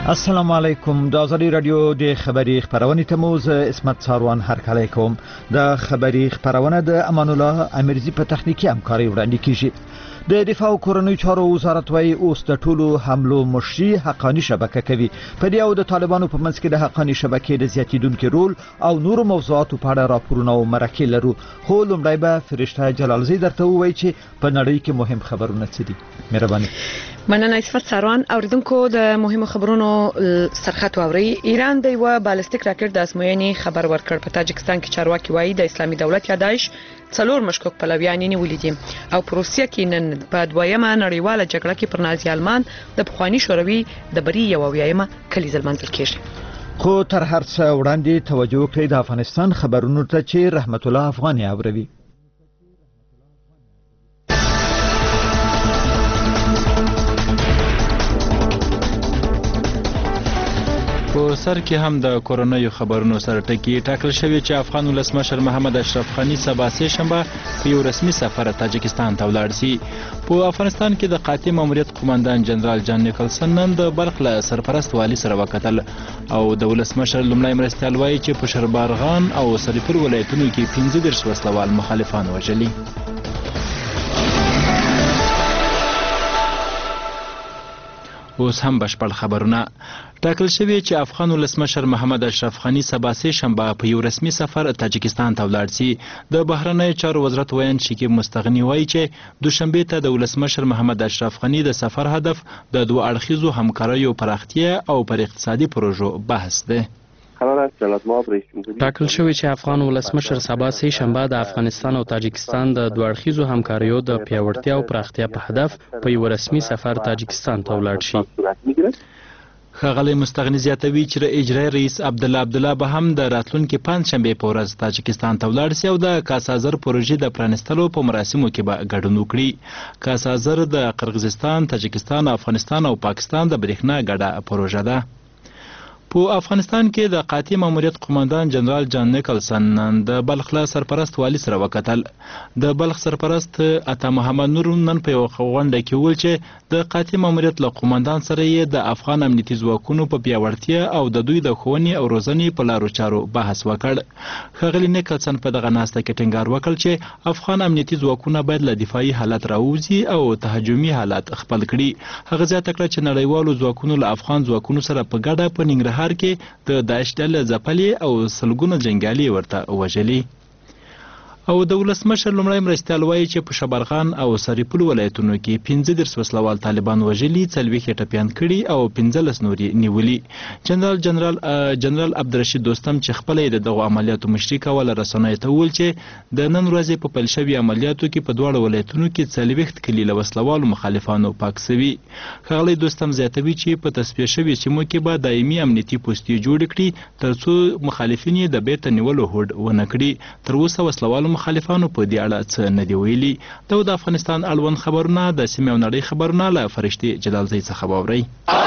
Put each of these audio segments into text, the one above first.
السلام علیکم. د ازادي رادیو د خبري خبرونه تموز اسمت ساروان هرکلی کوم. د خبري خبرونه د امان الله امرزي په تخنیکی همکاري وړاندې کیږي. د دفاع او کورنیو چارو وزارت وايي اوس د ټولو حملو مشري حقاني شبکه کوي. په دې او د طالبانو په منځ کې د حقاني شبکې د زیاتیدونکو رول او نورو موضوعاتو په اړه راپورونه او مرکې لرو. خو لومړی به فرشته جلالزی درته ووایي چې په نړۍ کې مهم خبرونه څه دي. مهرباني. مننه اسمت ساروان. اوریدونکو د مهمو خبرونو سرخط واوري. ایران د یو بالستیک راکټ د ازموینې خبر ورکړ. په تاجکستان کې چارواکي وایي د اسلامي دولت یا داعش 4 مشکوک پلویان نیولي دي او په روسیه کې نن په دویمه نړیواله جګړه کې پر نازي آلمان د پخوانی شوروي د بری یو ویایمه کلیز المنزل کېږي. خو تر هر څه وړاندې توجه کړئ د افغانستان خبرونو ته چې رحمت الله افغاني اوروي. په سر کې هم د کورونا خبرونو سره ټکی ټاکل شوی چې افغان ولسمشر محمد اشرف غنی سبا سه شنبه په یو رسمي سفر تاجکستان ته ولاړ شي. په افغانستان کې د قاطع ماموریت قومندان جنرال جان نیکلسن نن د بلخ له سرپرست والی سره وکتل او د ولسمشر لومړی مرستیال وایي چې په شربارغان او سرپور ولایتونو کې 15 وسلوال مخالفان وژلي. اوس هم بشپړ خبرونه. ټاکل شوی چې افغان ولسمشر محمد اشرف غنی سبا سه شنبه په یو رسمي سفر تاجکستان ته ولاړ شي. د بهرنیو چارو وزارت ویان شکیب مستغنی وایي چې دوشنبه ته د ولسمشر محمد اشرف غنی د سفر هدف د دوه اړخیزو همکاریو پراختیا او پر اقتصادي پروژو بحث ده. ټاکل شوی چې افغان ولسمشر سبا سه شنبه د افغانستان او تاجکستان د دوه اړخیزو همکاریو د پیاوړتیا او پراختیا په هدف په یو رسمي سفر تاجکستان ته ولاړ شي. ښاغلی مستغني زیاتوي چې اجرایي رئیس عبدالله به هم د راتلونکي پنځشنبې په ورځ تاجکستان ته ولاړ شي او د کاسازر پروژې د پرانستلو په مراسمو کې به ګډون وکړي. کاسازر د قرغیزستان، تاجکستان، افغانستان او پاکستان د برېښنا ګډه پروژه ده. په افغانستان کې د قاطع ماموریت قومندان جنرال جان نیکلسن د بلخ له سرپرست والی سره وکتل. د بلخ سرپرست عطا محمد نور نن په یو غونډه کې وویل چې د قاطع ماموریت له قومندان سره یې د افغان امنیتي ځواکونو په پیاوړتیا او د دوی د ښوونې او روزنې په لارو چارو بحث وکړ. ښاغلي نیکلسن په دغه ناسته کې ټینګار وکړ چې افغان امنیتي ځواکونه باید له دفاعي حالت راووځي او تهاجمي حالت خپل کړي. هغه زیاته کړه چې نړیوالو ځواکونو له افغان ځواکونو سره په ګډه په ننګرهار کې د داعش ډلې ځپلې او سلګونه جنګیالي ورته وژلي. او د ولسمشر لومړی مرستیال وایي چې په شبرغان او سرپور ولایتونو کې 15 وسلوال طالبان وژلي، 40 ټپیان کړي او 15 نوري نیولي. جنرال عبدالرشید دوستم چې خپل د دغه عملیاتو مشري کوله رسنیو ته وویل چې د نن ورځې په پیل شوي عملیاتو کې په دواړو ولایتونو کې 40 کلي له وسلوالو مخالفانو پاک شوي. ښاغلی دوستم زیاتوي چې په تصفیه شوي سیمو کې به دایمي امنیتي پوستې جوړ کړي ترڅو مخالفین یې د بیرته نیولو هوډ ونه کړي. تر اوسه وسلوالو مخالفانو په دې اړه څه نه دی ویلي. د افغانستان اړوند خبرونه د سیمې او نړۍ خبرونه له فرشتې جلالزی څخه واورئ.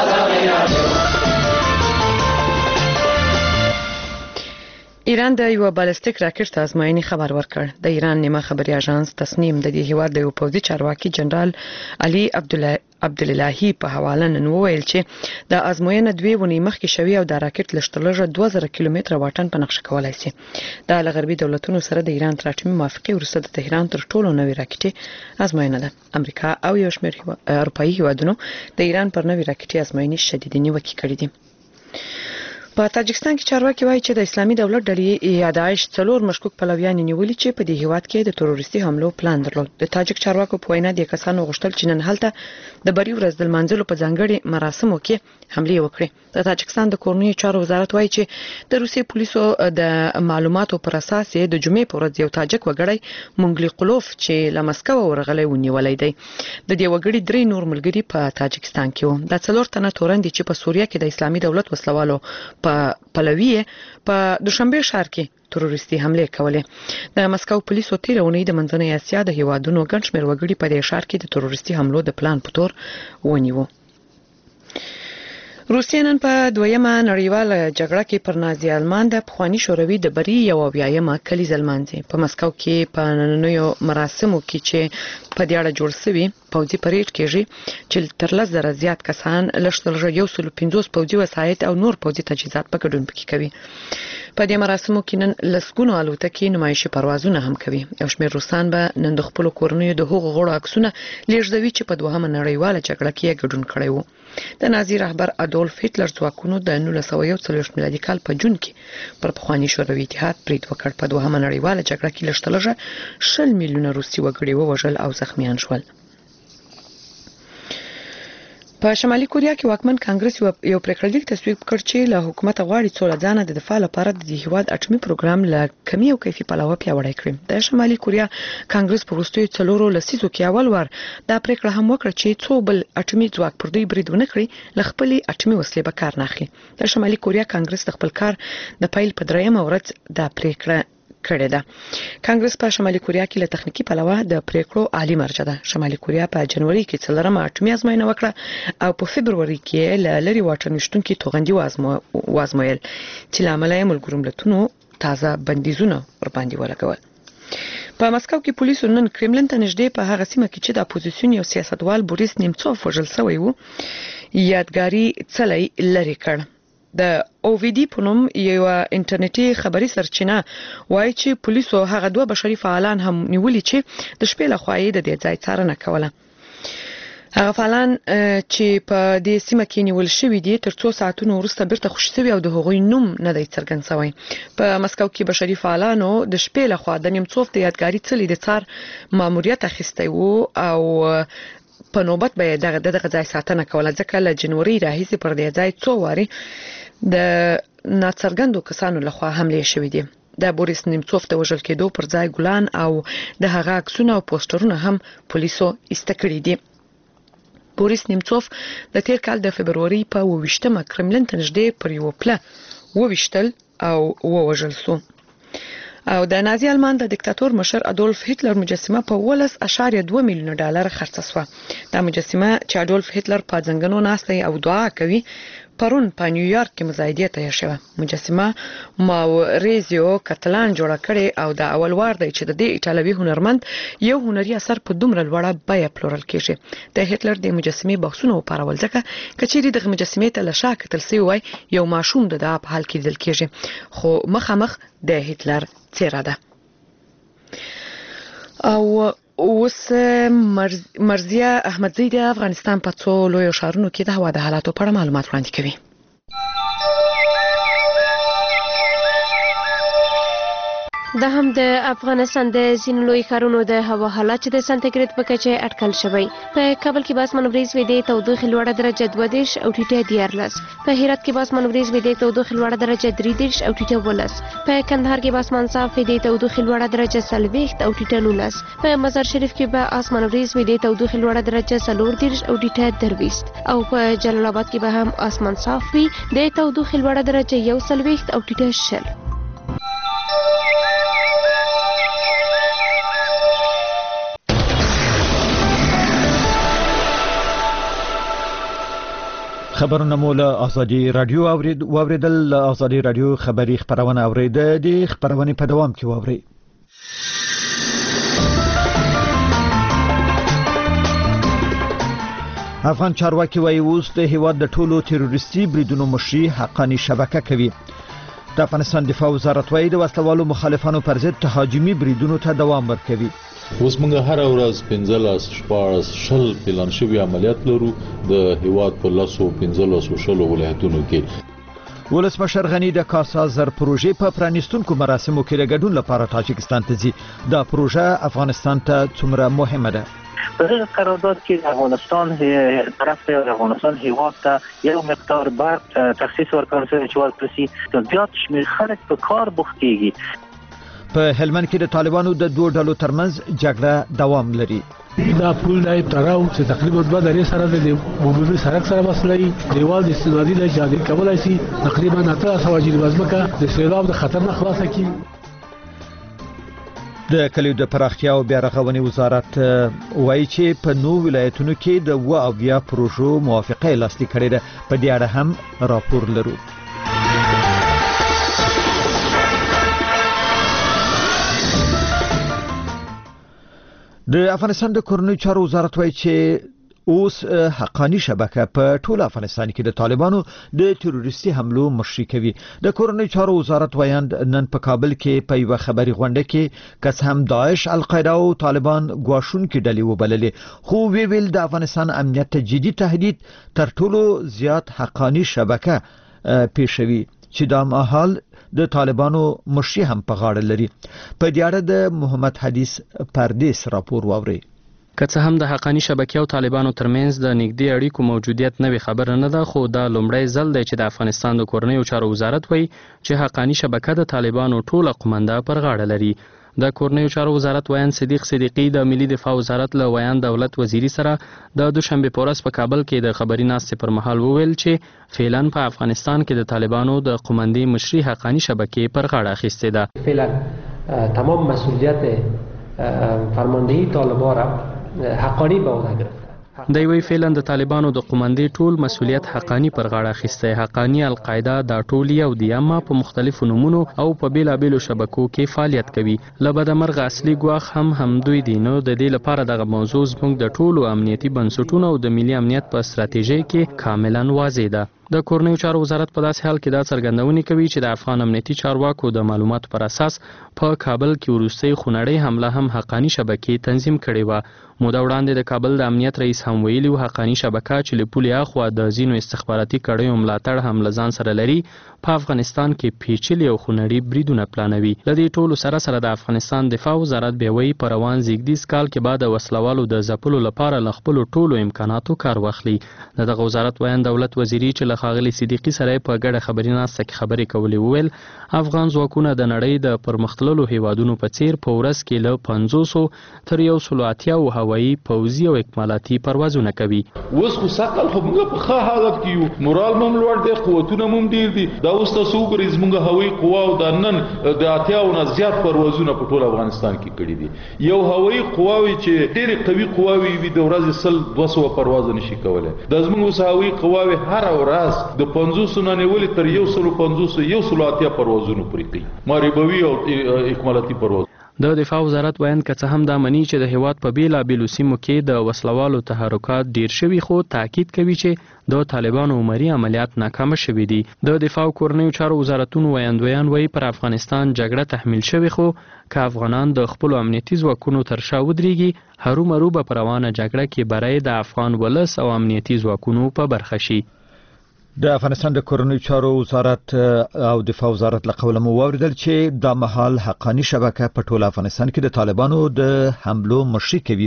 ایران د یو بالستیک راکټ د ازموینې خبر ورکړ. د ایران نیمه خبري اژانس تصنیم د دې هیواد د یو پوځي چارواکي جنرال علي عبداللهي په حواله نن وویل چې د ازموینه 2 ونې مخکې شوی او د راکټ لشتلږه 2000 کیلومتره واټن په نقشه کولای شي. د غربي دولتونو سره د ایران تر اټومي موافقې وروسته د تهران تر ټولو نوې راکټي ازموینه ده. امریکا او یو شمېر اروپایي هیوادونو د ایران پر نوې راکټي ازموینې شدیدې نیوکې کړې دي. په تاجکستان کې چارواکي وایي چې د اسلامي دولت ډلې یا داعش 4 مشکوک پلویان نیولي چې په دې هیواد کې د تروریستي حملو پلان درلود. د تاجک چارواکو په وینا د کسانو غوښتل چې نن هلته د بری ورځ د لمانځلو په ځانګړي مراسمو کې حمله وکړي. د تاجکستان د کورنیو چارو وزارت وایي چې د روسي پولیسو د معلوماتو پر اساس د جمعې په ورځ یو تاجک وګړی مونګلی قلوف چې له مسکو ورغلی ونیولای دی. د دې وګړي 3 نور ملګري په تاجکستان کې وو. د 4 تنه تورن دي چې په سوریه کې د اسلامي دولت وسلوالو په پلویه په دوشنبه ښار کې تروریستي حمله کولې. د مسکو پولیسو تیر اونۍ د منځنۍ اسیا د هیوادونو ګڼ شمېر وګړي په دې ښار کې د تروریستي حملو د پلان په تور ونیوه. روسیه نن په دویمه نړیواله جګړه کې پر نازي آلمان د پخوانی شوروي د بری یو بیايمه کلیز لمانځي. په مسکو کې په نننیو مراسمو کې چې په دې اړه جوړ شوی پوځي پریډ کېږي چې تر 10,000 زیات کسان لښتلږه 150 پوځي وسایط او نور پوځي تجهیزات په ګډون پکې کوي. په دې مراسمو کې نن لسګونو الوتکې نمایشي پروازونه هم کوي. یو شمېر روسان به نن د خپل کورنیو د هغو غړو عکسونه لیږدوي چې په دوهمه نړیواله جګړه کې ګډون کړی وو. د نازي رهبر ادولف هټلر ځواکونو د 1941 میلادي کال په جون کې پر پخوانی شوروي اتحاد برید وکړ. په دوهمه نړیواله جګړه کې لښتلږه 20 میلیونه روسي وګړي ووژل او زخمیان شول. په شمالي کوریا کې واکمن کانګرس یو پریکړه تصویب کړ چې له حکومت غواړي څو ځانه د دفاع لپاره د هیواد اټومي پروګرام له کمی او کیفي پلوه پیاوړی کړي. د شمالي کوریا کانګرس په وروستیو 4 لسیزو کې اول وار دا پریکړه هم وکړه چې څو بل اټومي ځواک پر دوی برید ونه کړي ل خپل اټومي وسلې به کار نه اخلي. د شمالي کوریا کانګرس د خپل کار د پیل په درېمه ورځ دا پریکړه کړې ده. کانګرس په شمالي کوریا کې له تخنیکی پلوه د پریکړو عالی مرجع ده. شمالي کوریا په جنوري کې څلورمه اټومي ازموینه وکړه او په فبرवरी کې له لری واټن وشتونکو توغندي وازمویل چې لامل یې ملګرو ملتونو تازه بندیزونه ور باندې ولګول. په مسکو کې پولیسو نن کرملین ته نږدې په هغه سیمه کې چې د اپوزیسیون یو سیاستوال بوریس نیمڅوف وژل شوی وو یادګاری څلی لری کړ. د اوویدی په نوم یو انټرنیټي خبري سرچینه وایي چې پولیسو هغه دوه بشري فعالان هم نیولي چې د شپې له خوا د دې ځای څارنه کوله. هغه فعالان چې په دې سیمه کې نیول شوی دي تر 2 ساعتونو وروسته بیرته خوشي شوی او د هغوی نوم نه دی څرګند شوی. په مسکو کې بشري فعالانو د شپې له خوا د نیمڅوف د یادګاری څلی د څار ماموریت اخیستی وو او په نوبت به دغه ځای ساتنه کوله ځکه له جنوري راهیسې پر دې ځای څو واري د ناڅرګندو کسانو لخوا حمله شوې دي. د بوریس نیمڅوف د وژل کېدو پر ځای ګلان او د هغه عکسونه او پوسټرونه هم پولیسو ایستکړي دي. بوریس نیمڅوف د تیر کال د فبرवरी په 28مه کرملین ته نږدې پر یو پله وویشتل او ووژل شو. او د نازي آلمان د دیکتاتور مشر ادولف هټلر مجسمه په $1.2 میلیون خرڅه شوه. دا مجسمه چې ادولف هټلر په ځنګنو ناسته او دعا کوي پرون په نیویارک کې مزایدې ته شوه. مجسمه ماوریزیو کاتلان جوړه کړې او د اول وار دی چې د دې ایټالوي هنرمند یو هنري اثر په دومره لوړه بیه پلورل کیږي. د هټلر د مجسمې بحثونه وپارول ځکه کچېری د مجسمې ته لشا کتل سی وای یو ماشوم د په حال کې دل کیږي خو مخامخ د هټلر څیره ده. او اوس مرزیه احمدزی د افغانستان په څو لویو ښارونو کې د هوا د حالاتو په اړه معلومات وړاندې کوي. د هم د افغانستان د ځینو لوی ښارونو د هوا حالات چې د سانتیګریډ په کچه اټکل شوی. په کابل کې باسمان وریځ وي د تودوخې لوړه درجه 22 او ټیټه 14. په هرات کې باسمان وریځ وي د تودوخې لوړه درجه 23 او ټیټه 12. په کندهار کې باسمان صاف وي د تودوخې لوړه درجه 40 او ټیټه 19. په مزار شریف کې به اسمان وریځ وي د تودوخې لوړه درجه 40 او ټیټه 23. او په جلال آباد کې به هم اسمان صاف وي د تودوخې لوړه درجه 41 او ټیټه 20. خبرونه مو له ازادي رادیو اوریدل ازادي رادیو خبری خبرونه اوریده دي خبرونه په دوام کې ووري. افغان چارواکي وايي اوس د هیواد د ټولو تروریستي بریدونو مشري حقاني شبکه کوي. د افغانستان دفاع وزارت وايي د وسلوالو مخالفانو پر ضد تهاجمي بریدونو ته دوام ورکوي. اوس موږ هر ورځ 15 پلان شوی عملیات لرو د هیواد په 15 ولایتونو کې. ولسمشر غنی د کاسا زر پروژې په پرانیستونکو مراسمو کې د ګډون لپاره تاجکستان ته ځي. دا پروژه افغانستان ته څومره مهمه ده؟ په دغه قرارداد کې افغانستان طرف ته افغانستان هیواد ته یو مقدار برق تخصیص ورکړل شوی چې ورپسې د زیات شمېر خلک په کار بوختيږي. په هلمند کې د طالبانو د دوه ډلو ترمنځ جګړه دوام لري. دا پول دای تراو چې تقریبا 2 درې سره د عمومي سړک سره وصلې دیوال د استنادي د جادي کولای شي تقریبا 900 وجې وزمکه د سیلاب د خطر نه خلاص کی. د کلیو د پراختیا او بیا رغونې وزارت وایي چې په 9 ولایتونو کې د 20 پروژو موافقه لاسلیک کړې ده. په دې اړه هم راپور لرو. د افغانستان د کورنیو چارو وزارت وایي چې اوس حقانی شبکه په ټول افغانستان کې د طالبانو د تروریستي حملو مشري کوي. د کورنیو چارو وزارت وایند نن په کابل کې په یو خبري غونډه کې کس هم داعش، القاعده او طالبان ګواښونکي ډلې وبللې، خو ویل د افغانستان امنیت ته جدي تهدید تر ټولو زیات حقانی شبکه پیښوي چې د مهال د طالبانو مشري هم په غاړه لري. په دې اړه د محمد حدیث پردیس راپور واوري. که څه هم د حقانی شبکې او طالبانو ترمنځ د نږدې اړیکو موجودیت نوې خبره نه ده، خو دا لومړی ځل دی چې د افغانستان د کورنیو چارو وزارت وایي چې حقانی شبکه د طالبانو ټوله قومنده پر غاړه لري. د کورنیو چارو وزارت ویان صدیق صدیقی د ملي دفاع وزارت له ویان دولت وزیری سره د دوشنبه په ورځ په کابل کې د خبري ناستې پر مهال وویل چې فعلا په افغانستان کې د طالبانو د قومندي مشري حقانی شبکې پر غاړه اخیسته ده. فعلا تمام مسئولیت فرماندهی طالبان را حقانی به عهده گرفته. د وی فعلا د طالبانو د قومندي ټول مسؤلیت حقانی پر غاړه اخیسته. حقانی، القاعده دا ټول یو دي، اما په مختلفو نمونو او په بیلابیلو شبکو کې فعالیت کوي. لبد مرغ اصلي ګواښ هم دوی دي. نو د دې لپاره دغه موضوع زموږ د ټولو امنیتي بنسټونو او د ملي امنیت په ستراتیژي کې کاملا واضح ده. د کورنیو چارو وزارت په داسې حال کې دا څرګندونې کوي چې د افغان امنیتي چارواکو د معلوماتو پر اساس په کابل کې وروستۍ خونړۍ حمله هم حقانی شبکې تنظیم کړې و. موده وړاندې د کابل د امنیت رئیس هم ویلي و حقانی شبکه چې له پولې اخوا د ځینو استخباراتي کړیو ملاتړ هم له ځان سره لري، په افغانستان کې پیچلي او خونړي بریدونه پلانوي. له دې ټولو سره د افغانستان دفاع وزارت بیا وایي په روان زیږدیز کال کې به د وسلوالو د ځپلو لپاره له خپلو ټولو امکاناتو کار واخلي. دغه وزارت ویان دولت وزیری چې له ښاغلي صدیقي سره په ګډه خبري ناسته کې خبرې کولې وویل افغان ځواکونه د نړۍ د پرمختللو هیوادونو په څیر په ورځ کې له 500 تر 180 هوایي، پوځي او اکمالاتي پروازونه کوي. اوس خو سقل خو موږ په ښه حالت کې یو، مورال هم لوړ دی، قوتونه هم ډیر دي. دا اوس تاسو وګورئ زموږ هوایي قوا او د نن د 80 نه زیات پروازونه په ټول افغانستان کې کړي دي. یو هوایي قواوي چې ډېر قوي قواوي وي د ورځې 200 پرواز نشي کولای. د زموږ اوس هوایي قواوي هر ورځ د 500 نه نیولې تر 150 پروازونه پرې کوي، ماربوي او اکمالاتي پرواز. د دفاع وزارت ویان که څه هم دا مني چې د هیواد په بیلابیلو سیمو کې د وسلوالو تحرکات ډیر شوي، خو تاکید کوي چې د طالبانو عمري عملیات ناکامه شوي دي. د دفاع کورنیو چارو وزارتونو ویاندویان وایي پر افغانستان جګړه تحمیل شوې، خو که افغانان د خپلو امنیتي ځواکونو تر شا ودرېږي هرومرو به په روانه جګړه کې بری د افغان ولس او امنیتي ځواکونو په برخه شي. د افغانستان د کورنیو چارو وزارت او دفاع وزارت له قوله مو واوریدل چې د مهال حقانی شبکه په ټول افغانستان کې د طالبانو د حملو مشري کوي.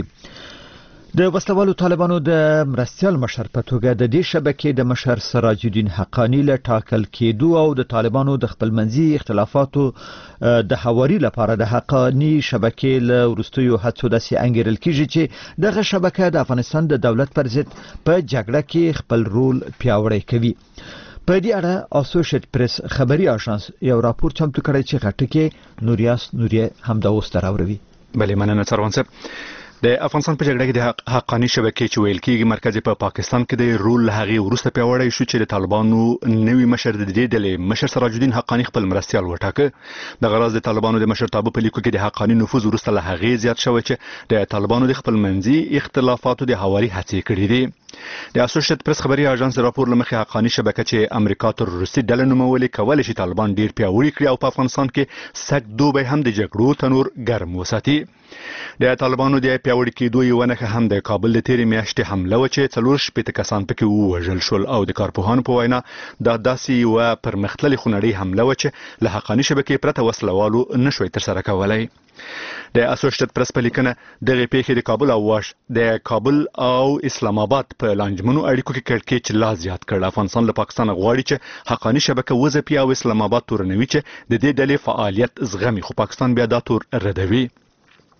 د وسلوالو طالبانو د مرستیال مشر په توګه د دې شبکې د مشر سراج الدین حقانی له ټاکل کېدو او د طالبانو د خپلمنځي اختلافاتو د حواري لپاره د حقانی شبکې له وروستیو هڅو داسې انګیرل کېږي چې دغه شبکه د افغانستان د دولت پر ضد په جګړه کې خپل رول پیاوړی کوي. په دې اړه اسوسییټ پریس خبري اژانس یو راپور چمتو کړی چې غټکه نوریاس نوریه هم دا اوس تراوروي. بلې مننه څروان صاحب. د افغانستان په جګړه کې د حقانی شبکې چې ویل کېږي مرکز په پاکستان کې د رول هغه وروسته پیاوړی شو چې د طالبانو نوی مشر د دې ډلې مشر سراج الدین حقانی خپل مرستیال وټاکه. د غرض د طالبانو د مشرتابه په لیکو کې د حقانی نفوذ وروسته له هغه زیات شوی چې د طالبانو د خپلمنځي اختلافاتو د حواري هڅې کړې دي. د اسوسییټ پریس خبري اژانس راپور لمخې حقانی شبکه چې امریکا تر روسي ډلې نومولې کولای شي طالبان ډیر پیاوړي کړي او په افغانستان کې سګ دوبه هم د جګړو تنور ګرم وساتي. د طالبانو د پیاوړي کېدو یو نښه هم د کابل د تیرې میاشتې حمله و چې 4 کسان پکې ووژل شول او د کارپوهانو په وینا دا داسې یوه پرمختللې خونړۍ حمله و چې له حقانی شبکې پرته وسلوالو نشوی ترسره کولی. د اسوسییټ پریس په لیکنه دغه پیښې د کابل او واش د کابل او اسلام آباد په لانجمنو اړیکو کې کړکېچ لا زیات کړ. افغانستان له پاکستان غواړي چې حقانی شبکه وځپي او اسلام آباد تورنوي چې د دې ډلې فعالیت زغمي، خو پاکستان بیا دا تور ردوي.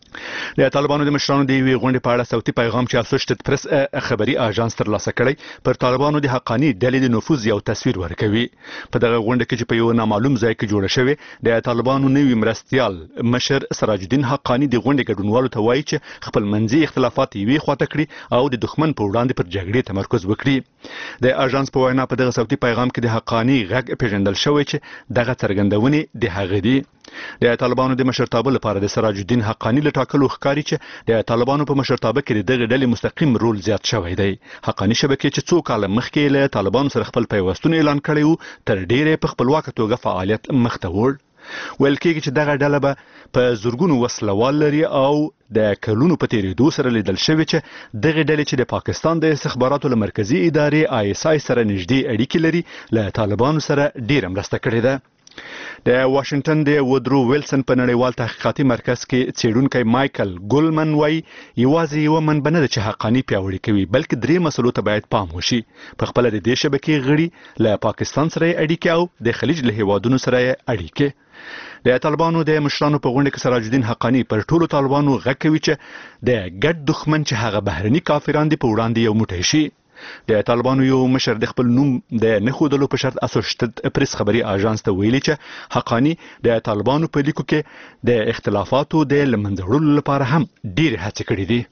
د طالبانو د مشرانو د یوې غونډې په اړه صوتي پیغام چې اسوشتد پریس خبري اژانس ترلاسه کړی پر طالبانو د حقاني ډلې د نفوذ یو تصویر ورکوي. په دغه غونډه کې چې په یو نامعلوم ځای کې جوړه شوې د طالبانو نوي مرستيال مشر سراج الدین حقانی د غونډې ګډونوالو ته وایي چې خپل منځي اختلافات یې خواته کړي او د دښمن په وړاندې پر جګړې تمرکز وکړي. د اژانس په وینا په دغه صوتي پیغام کې د حقانی غږ پیژندل شوی چې دغه څرګندونې د هغه دي. د طالبانو د مشرتابه لپاره د سراج الدین حقانی له ټاکلو ښکاري چې د طالبانو په مشرتابه کې دغه ډلې مستقیم رول زیات شوی دی. حقانی شبکې چې څو کال مخکې له طالبانو سره خپل پیوستون اعلان کړی وو تر ډیره په خپلواکه توګه فعالیت مخته وړ. ویل کېږي چې دغه ډله به په زورګونو وسلوال لري او د کلونو په تیریدو سره لیدل شوی چې دغه ډلې چې د پاکستان د استخباراتو له مرکزی ادارې ISI سره نږدې اړیکې لري له طالبانو سره ډیره مرسته کړې ده. د واشنگټن د وودرو ویلسن په نړیوال تحقیقاتي مرکز کې څېړونکی مایکل ګولمن وایي یوازې یوه منبع نه ده چې حقاني پیاوړې کوي بلکې درې مسلو ته باید پام وشي. په خپله د دې شبکې غړي له پاکستان سره اړیکې او د خلیج له هیوادونو سره اړیکې. د طالبانو د مشرانو په غونډه کې سراج الدین حقانی پر ټولو طالبانو غږ کوي چې د ګډ دښمن چې هغه بهرني کافران دي په وړاندې یو موټی شي. د طالبانو یو مشر د خپل نوم د نه ښودلو په شرط اسوشتد پریس خبري اژانس ته ویلي چې حقانی د طالبانو په لیکو کې د اختلافاتو د لمنځه وړلو لپاره هم ډېرې هڅې کړې دي.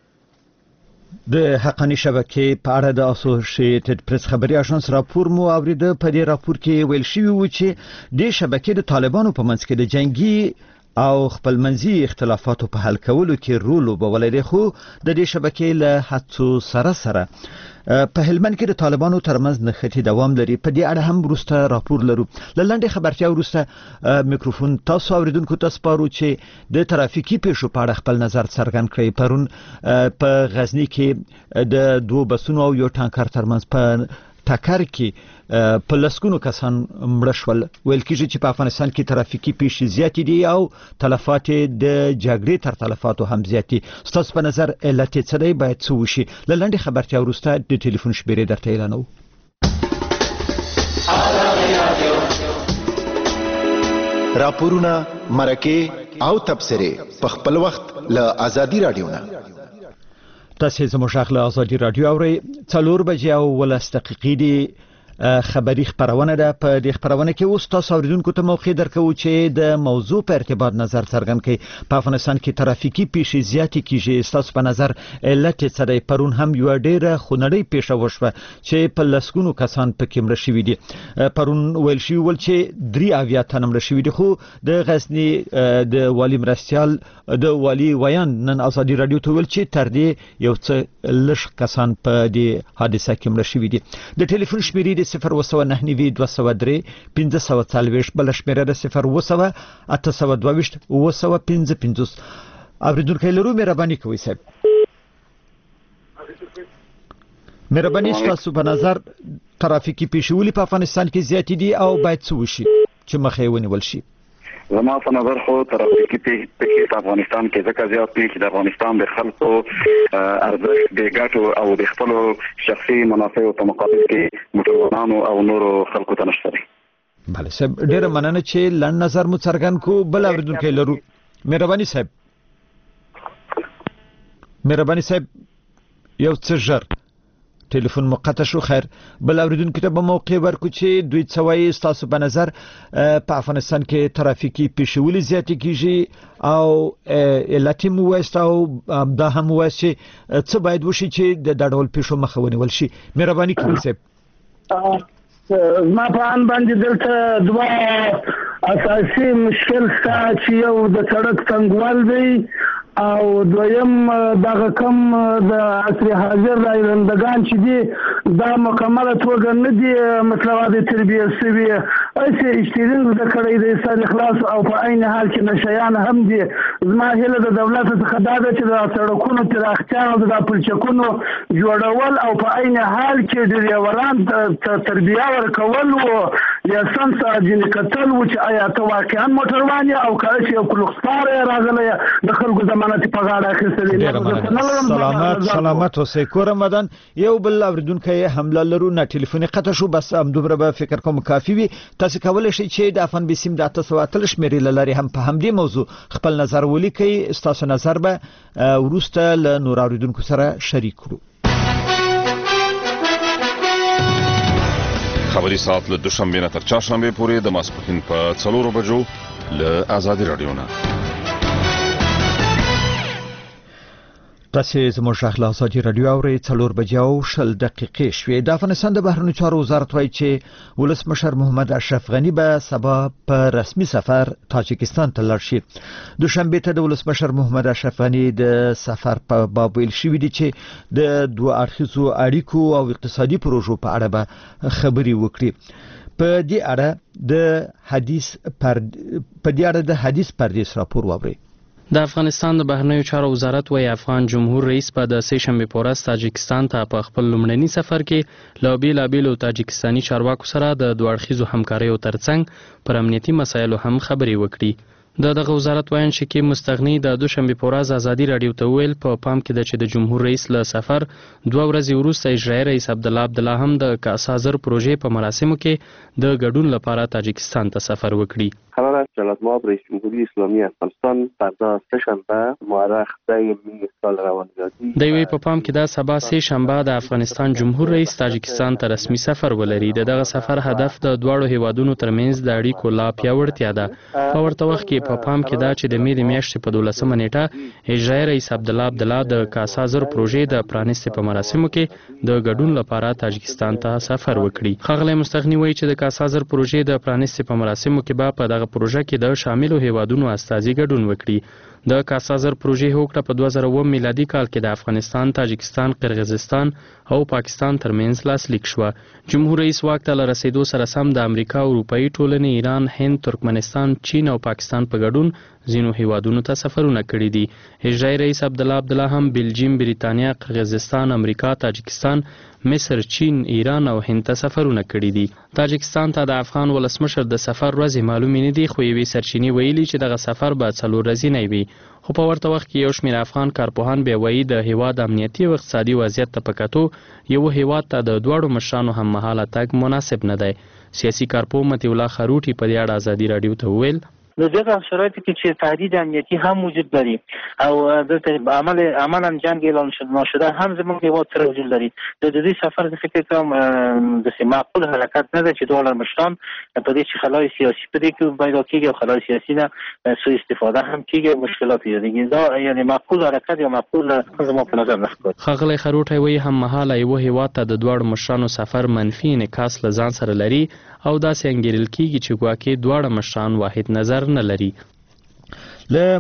د حقانی شبکې په اړه د اسوشیټډ پریس خبري اژانس راپور مو اوریده. په دې راپور کې ویل شوی و چې د شبکې د طالبانو په منځ کې د جنگي او خپل منځي اختلافاتو په حل کولو کې رول وبولای دی، خو د دې شبکې له هڅو سره په هلمند کې د طالبانو ترمنځ نښتې دوام لري. په دې اړه هم وروسته راپور لرو. له لنډې خبرتیا وروسته میکروفون تاسو اوریدونکو ته سپارو چې د ترافیکي پیښو په اړه خپل نظر څرګند کړئ. پرون په غزنی کې د دوه بسونو او یو ټانکر ترمنځ په ټکر کې په لسګونو کسان مړه شول. ویل کېږي چې په افغانستان کې ترافیکي پیښې زیاتې دي او تلفات د جګړې تر تلفاتو هم زیات دي. ستاسو په نظر علت یې څه دی؟ باید څه وشي؟ له لنډې خبرتیا وروسته د ټلیفون شمیرې درته اعلانوو. راپورونه، مرکې او تبصرې په خپل وخت له ازادي رادیو نه. تاسو زموږ غږ له ازادي رادیو اورئ. 4 بجې او 10 دقیقې دي خبري خبرونه ده. په دې خبرونه کې اوس تاسو اوریدونکو ته موقع درکو چې د موضوع په ارتباط نظر څرګند کړي. په افغانستان کې ترافیکي پیښې زیاتې کیږي. تاسو په نظر علت څه دی؟ پرون هم یو ډیره خونړۍ پیښه وشوه چې په لسګونو کسان پکې مړه شوي دي. پرون ویل شوی ول چې 3 تنه مړه شوي دي، خو د غزنی د والی مرستيال د والی ویان نن ازادي رادیو ته ویل چې تر دې یو څه لږ کسان په دې حادثه کې مړه شوي دي. د ټلیفون شمیرې 019 203 540 بل شمیره ده 019 822 955. اوریدونکو لرو مهرباني کوئ صاحب. مهرباني تاسو په نظر ترافیکي پیښې ولې په افغانستان کې زیات دي او باید څه وشي چې مخه ونیول شي؟ زما په نظر خو ترافیکي پیښې په افغانستان کې ځکه زیات دي چې د افغانستان د خلکو ارزښت د ګټو او د خپل شخصي منافعو په مقابل کې موټروانانو او نورو خلکو ته نشته دي. بله صاحب، ډېره مننه چې لنډ نظر مو څرګند کو. بل اوریدونکو لرو. مهرباني صاحب یو څه ژر ټلیفون مقطع شو. خیر، بل اوریدونکو ته به موقع ورکو چې دوی څه وایي. تاسو په نظر په افغانستان کې ترافیکي پیښې ولې زیاتې کیږي او علت مو وایست او دا هم وایي چې څه باید وشي چې د ډول پیښو مخه ونیول شي؟ مهرباني کوئ صاحب. ما په ان باندې دلته دوه اساسي مشکل شته چې یو د سړک تنګوال دی او دویم دغه کم د عصر حاضر رایندگان چې دي دا مکمله توګه نه دي مطلب د تربیه سوي اسی اشترین د کړی د انسان اخلاص او په عین حال کې نشيان هم دي. زما هله د دولت څخه دا ده چې د سړکونو تراختیا او د پلچکونو جوړول او په عین حال کې د ریوران تربیه ورکول او یا سنس اجن کتل و چې آیا ته واقعا موټروان او کله چې کلوخسار راغلی د خلکو ضمانت په غاړه اخیستل. سلامت اوسئ. کور رمضان یو بل اوریدونکو حمله لرو نه ټلیفون قطع شو. بس هم دومره به فکر کوم کافي وي. تاسو کولی شئ چې د افغان بي سیم د 803 شمیرې له لارې هم په همدې موضوع خپل نظر ولیکئ. ستاسو نظر به وروسته له نور اوریدونکو سره شریک کړو. خبري ساعت له دوشنبه نه تر چهارشنبه پورې د ماسپښین په 4 بجو له آزادي رادیو نه. تاسو زموږ غږ له آزادي رادیو اورئ. 4 بجې او 20 دقیقې شوې. د افغانستان د بهرنیو چارو وزارت وایي چې ولسمشر محمد اشرف غنی به سبا په رسمي سفر تاجکستان ته لاړ شي. دوشنبه ته د ولسمشر محمد اشرف غنی د سفر په باب ویل شوی دی چې د دوه اړخیزو اړیکو او اقتصادي پروژو په اړه به خبري وکړي. په دې اړه د حدیث پردیس راپور واوري. د افغانستان د بهرنیو چارو وزارت وايي افغان جمهور رئیس په د سه شنبه په ورځ تاجکستان ته په خپل لومړني سفر کې له بیلابیلو تاجکستاني چارواکو سره د دوه اړخیزو همکاریو ترڅنګ پر امنیتي مسایلو هم خبري وکړي. دغه وزارت وایي چې مستغنی د دوشنبه په ورځ آزادي رادیو ته ویل په پام کې د چې د جمهور رئیس له سفر 2 ورځې وروسته اجرایي رئیس عبدالله هم د کاسازر پروژې په مراسمو کې د ګډون لپاره تاجکستان ته سفر وکړي. قرار است جلالت مآب رئیس جمهوری اسلامی افغانستان فردا سه‌شنبه مورخ 10 سال روانگردی دوی په پام کې دا سبا سه شنبه د افغانستان جمهور رئیس تاجکستان ته رسمي سفر ولري. دغه سفر هدف د دواړو هیوادونو ترمنځ د اړیکو لا پیاوړتیا ده. په ورته وخت کې په پام کې دا چې د مې میاشتې په 12 نیټه اجرایي رئیس عبدالله د کاسازر پروژې د پرانیستې په مراسمو کې د ګډون لپاره تاجکستان ته سفر وکړي. خغلی مستغنی وایي چې د کاسازر پروژې د پرانیستې په مراسمو کې به په دغه پروژه کې د شاملو هیوادونو استازي ګډون وکړي. د کاسازر پروژې هوکړه په 2009 میلادي کال کې د افغانستان، تاجکستان، قرغیزستان او پاکستان ترمنځ لاسلیک شوه. جمهور رئیس واک ته رسیدو سره سم د امریکا، اروپאי ټولنې، ایران، هند، ترکمنستان، چین او پاکستان په ګډون ځینو هیوادونو ته سفرونه کړي دي. اجرایي رئیس عبدالله هم بلجیم، بریتانیا، قرغیزستان، امریکا، تاجکستان، مصر، چین، ایران او هند ته سفرونه کړي دي. تاجکستان ته د افغان ولسمشر د سفر ورځې معلومې نه دي، خو یوې سرچینې ویلي چې دغه سفر به 4 ورځې وي. خو په ورته وخت کې یو شمېر افغان کارپوهان بیا وایي د هیواد امنیتي او اقتصادي وضعیت ته په کتو یو هیواد ته د دواړو مشرانو هم مهاله تګ مناسب نه دی. سیاسي کارپوه مطیع الله خروټي په دې اړه آزادي رادیو ته وویل نو دغه شرایطو کې چې تهدید امنیتي هم وجود لري او دلته عملاً جنگ اعلان نشده هم زموږ هیواد سره وجود لري. د دې سفر د فکر کوم د معقول حرکت نه ده چې دوه مشران په دې چې خلای سیاسي په دې کې پیدا کیږي او خلای سیاسي نه سوء استفاده هم کیږي او مشکلات یادېږي. دا یعنی معقول حرکت یا معقول زموږ په نظر نه ښکاري. خغلی خروټی وایي هم مهاله یو هیواد ته د دواړو مشرانو سفر منفي انعکاس له ځان سره لري او داسې انګیرل کیږي چې ګواکې دواړه مشران واحد نظر نه لري. له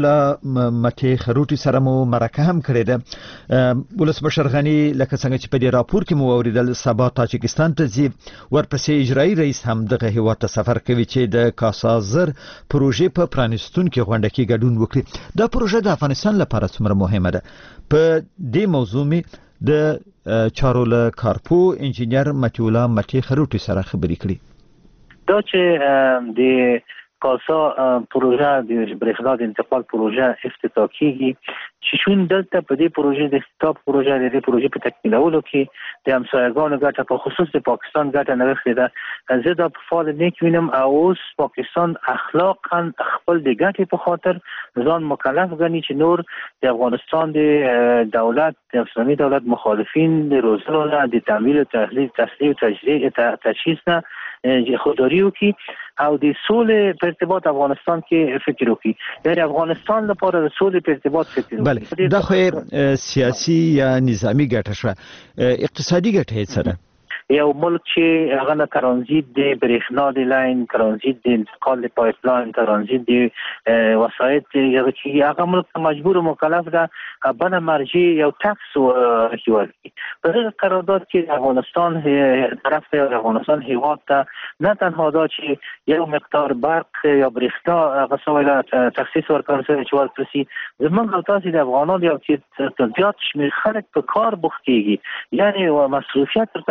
مطیع خروټي سره مو مرکه هم کړې ده. ولسمشر غنی لکه څنګه چې په دې راپور کې مو اوریدل سبا تاجکستان ته ځي، ورپسې اجرایي رئیس هم دغه هیواد ته سفر کوي چې د کاسازر پروژې په پرانیستونکو غونډه کې ګډون وکړي. دا پروژه د افغانستان لپاره څومره مهمه ده؟ په دې موضوع می د چارو له کارپو انجینیر مطیع خروټي سره خبرې کړې. دا چې د کاسا پروژه د برېښنا د انتقال پروژه افتتاح کیږي چې چون دلته په دې پروژې د افتتاح پروژه د دې پروژې په تکمیلولو کې د همسایګانو ګټه په خصوص د پاکستان ګټه نغښتې ده. زه دا په فعال نیک وینم او اوس پاکستان اخلاقا خپل د ګټې په خاطر ځان مکلف ګڼي چې نور د افغانستان د دولت د اسلامي دولت مخالفین د روزلو نه د تمویل او تسلیح او تجهیز نه خودداری وکړي او د سولې په ارتباط افغانستان کې فکر وکړي. یعنی افغانستان لپاره د سولې په ارتباط فکر وکړي. بله دا خو سیاسي یا نظامی ګټه شوه، اقتصادي ګټه یې څه ده؟ یو ملک چې هغه نه ترانزیت د برېښنا د لاین، ترانزیت د انتقال د پایپلاین، ترانزیت د وسایط چې هغه ملک مجبور و مکلف ده بله مرجع یو ټکس ورکړي. په دغه قرارداد کې افغانستان طرف ته افغانستان هیواد ته نه تنها دا چې یو مقدار برق یا برېښنا هغه سوال تخصیص ورکړل شوی چې ورپسې زموږ او تاسې د افغانانو یو چې زیات شمېر خلک په کار بوخت کېږي، یعنی مصروفیت ورته پیدا کېږي.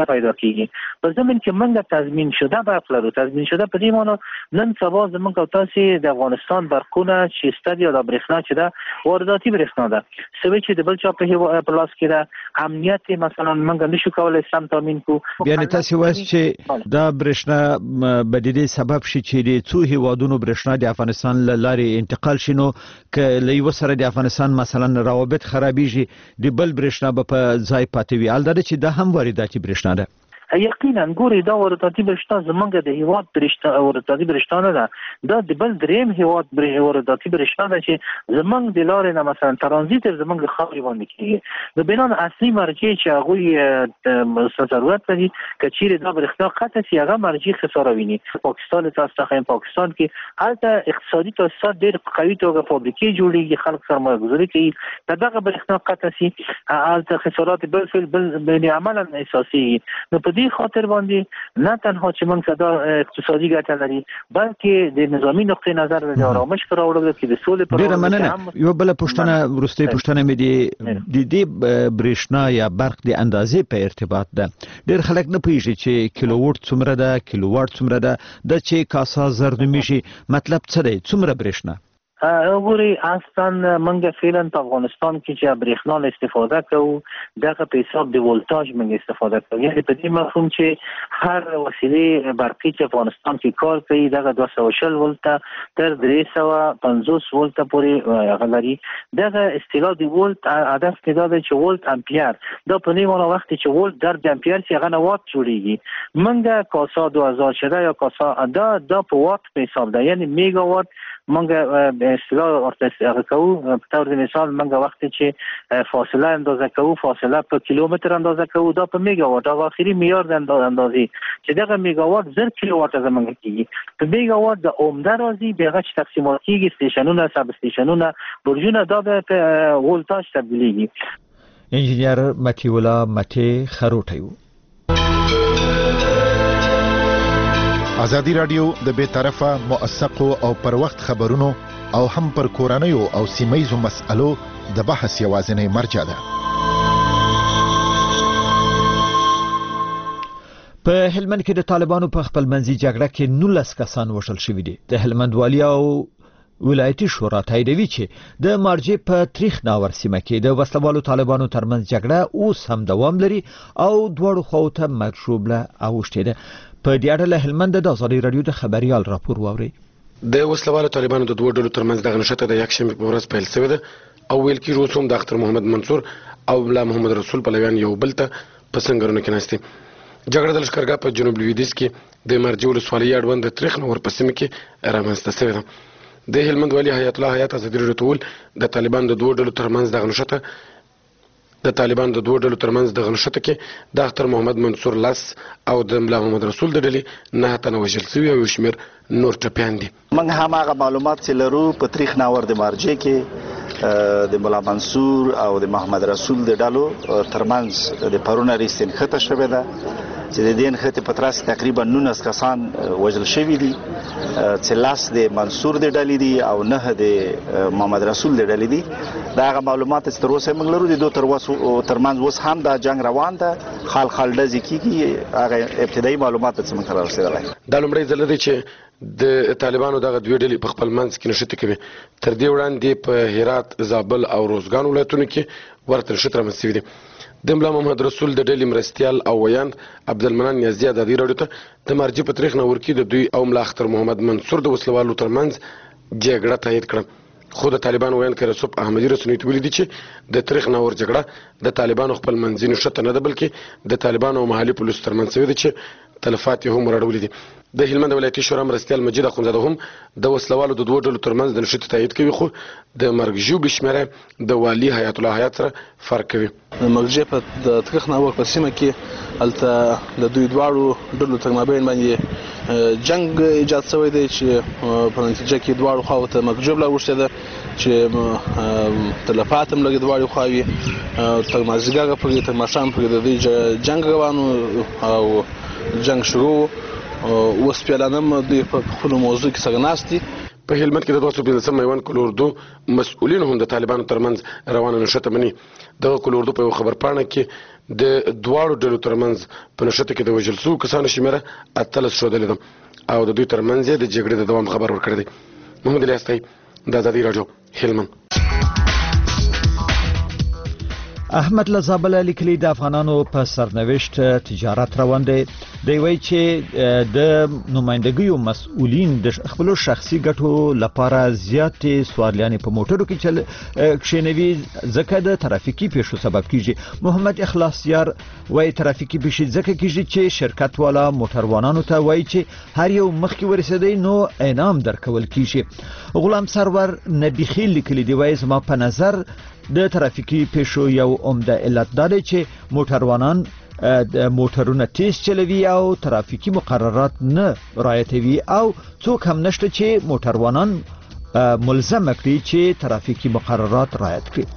کیږي په زمين کې موږ تضمین شده برق لرو. تضمین شده په دې معنی نن سبا زموږ او تاسو د افغانستان برقونه چې ستدي د برېښنا چې دا وارداتي برېښنا ده سوي چې د بل چا په پلاس کې ده امنیت مثلا موږ نشو کولای سم تامین کو. بیا تاسو وایي چې دا برېښنا بدیدي سبب شي چې د څو هیوادونو برېښنا د افغانستان لارې انتقال شینو ک لې وسره د افغانستان مثلا روابط خرابېږي د بل برېښنا په ځای پاتې وي البته چې دا هم وارداتي برېښنا ده. یقینا ګوري دا وارداتي برېښنا زمونږ د هیواد برېښنا وارداتي برېښنا نه ده دا د بل دریم هیواد وارداتي برېښنا ده چې زمونږ د لارې نه مثلا ترانزیت زمونږ خاورې باندې کیږي د بنان اصلي مرجع چې هغه ضرورت لري کچېره دا برېښنا قطع شي هغه مرجع خساره ویني. پاکستان تاسو ته پاکستان کې هلته اقتصادي تاسیسات ډېر قوي توګه فابریکې جوړېږي خلک سرمایه‌ګذاري کوي دغه برېښنا قطع شي هلته خسارات بل عملا اساسي نو په دې خاطر باندې نه تنها چې موږ دا اقتصادي ګټه لري بلکې د نظامی نقطې نظر د آرامش پر راوړل کې د سولې پر راوړل یو بل پښتنه ورستۍ پښتنه مې دي برېښنا یا برق د اندازې په ارتباط ده ډېر خلک نه پوهیږي چې کیلووات څومره ده کیلووات څومره ده د چې کاسا زر نومیږي مطلب څه دی څومره برېښنا وګورئ اصلا موږ فعلا په افغانستان کې چې برېښنا استفاده کوو دغه په حساب د ولتاژ موږ استفاده کوو یعنی په دې مفهوم چې هر وسیله برقي چې افغانستان کې کار کوي دغه 240 ولت تر 350 ولت پورې غلري دغه اصطلاح د ولت هدف کې دا دی چې ولت امپیر دا په نیمه وخت چې ولت درجه امپیر چې هغه وات جوړیږي موږ کاسا 2000 شده یا کاسا دا په وات په حساب ده یعنی میگا وات موږ اصطلاح ورته کوو په تور مثال موږ وخت چې فاصله اندازه کوو فاصله په کیلومتر اندازه کوو دا په میگا وات او اخري معیار د اندازې چې دغه میگا وات 1000 کیلو وات زمونږ کیږي په میگا وات د عمده راځي بیاغه چې تقسیمات کیږي استیشنونه سب استیشنونه برجونه دا په ولتاژ تبدیلیږي. انجینیر متیولا متی خروټیو ازادي رادیو د بے طرفه موثقو او پر وخت خبرونو او هم پر کورنیو او سیمایزو مسألو د بحث یوازینی مرجع ده. په هلمند کې د طالبانو په خپل منځي جګړه کې 19 کسان وژل شوي دي. د هلمند والي او ولایتي شورا تاییدوي چې د مارجې په تاریخ ناور سیمه کې د وسلوالو طالبانو ترمنځ جګړه اوس هم دوام لري او دواړو خواو ته مشروبله اوښتې ده. په دې اړه له هلمند د ازادي رادیو د خبريال راپور واوري. د وسلوالو طالبانو د دوه ډلو ترمنځ دغه نشته د یک شنبه په ورځ پیل شوې ده او ویل کېږي چې هم د اختر محمد منصور او ملا محمد رسول پلویان یو بل ته په سنگرونو کې ناشته. جګړه د لشکرګاه په جنوب لویدیځ کې د مرجې ولسوالۍ اړوند د تاریخ نور په سیمه کې رامنځته شوې ده. د هلمند والي حیات الله حیات ازادي رادیو ټول د طالبان د دوه ډلو ترمنځ دغه نشته کې د اختر محمد منصور لاس او د ملا محمد رسول د ډلې نه تنه وژل شوی او شمیر نور ټپیان دي. موږ هم هغه معلومات چې لرو په تاریخ ناور د مارجې کې د ملا منصور او د محمد رسول د ډلو ترمنځ د پرونه ریستین خطه شوې ده چې د دین خطه په ترڅ تقریبا 19 کسان وژل شوی دي چې لاس د منصور د ډلې دي او نه د محمد رسول د ډلې دي. دا هغه معلومات چې تر اوسه موږ لرو د دوه ترمنځ اوس هم دا جنگ روان ده خال ډزې کیږي هغه ابتدایي معلومات چې موږ راوړل. دا لومړی ځل دی چې د طالبانو دغه دوه ډلې په خپل منځ کې نشته کوي. تر دې وړاندې په هرات زابل او روزګان ولایتونو کې ورته نشته رامنځته دي. د ملا محمد رسول د ډلې مرستيال او ویاند عبدالمنان نیازی ازادي رادیو ته د مارجې په تاریخ نور کې د دوی او ملا اختر محمد منصور د وسلوالو ترمنځ جګړه تایید کړه. خو د طالبانو ویاند رسوب احمدي رسنۍ ته ویلي دي چې د تاریخ نور جګړه د طالبانو خپل منځي نشته نه ده بلکې د طالبانو او محلي پولیسو ترمنځ شوې ده چې تلفات هم راړولې دي. د هلمند ولایتي شورا مرستيال مجید اخونزاده هم د وسلوالو د دوه ډلو ترمنځ د نشته تایید کوي خو د مرګ ژوب شمیره د والی حیات الله حیات سره فرق کوي. د مرګ په د تاریخ ناور په سیمه کې الته د دوی دواړو ډلو تر مابین باندې جنگ ایجاد شوی دی چې په نتیجه کې دواړو خواو ته مرګ ژوب لاوښته ده چې تلفات هم لګي دواړو خواوي تر مازیګر پورې تر ماښام پورې د دوی جنگ روانو او جنگ شروع اوس پیلانم د خپل موضوع کې سره ناشتي. په هلمند کې د 215 میوند کل اردو مسؤلین هم د طالبانو ترمنځ روانه نښته مني. دغه کل اردو په یو خبر پاڼه کې د دواړو ډلو ترمنځ په نښته کې د وژل شوو کسانو شمیره 18 ښودلې ده او د دوی ترمنځ د جګړې د دوام خبر ورکړی دی. محمد الیاس د آزادي راډیو هلمند. احمد لزابله لیکلي د افغانانو په سرنوشت تجارت روان دی. دی وایي چې د نمائندګیو مسؤلین د خپل شخصي ګټو لپاره زیاتې سواریانې په موټرو کې کښینوي ځکه د ترافیکي پیښو سبب کیږي. محمد اخلاص یار وایي ترافیکي پیښې ځکه کیږي چې شرکت والا موټروانانو ته وایي چې هر یو مخکې ورسېدی نو انعام درکول کیږي. غلام سرور نبی خیل لیکلي دی وایي زما په نظر د ترافیکي پیښو یو عمده علت دا دی چې موټروانان د موټرونه تیز چلوي او ترافیکي مقررات نه رعایتوي او څوک هم نشته چې موټروانان ملزم کړي چې ترافیکي مقررات رعایت کړي.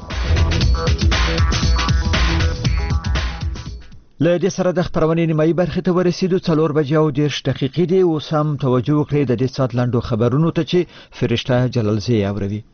له دې سره د خبرونې نیمایي برخې ته ورسېدو 4:30 دي. اوس هم توجه وکړئ د دې ساعت لنډو خبرونو ته چې فرشته جلالزی اوروي.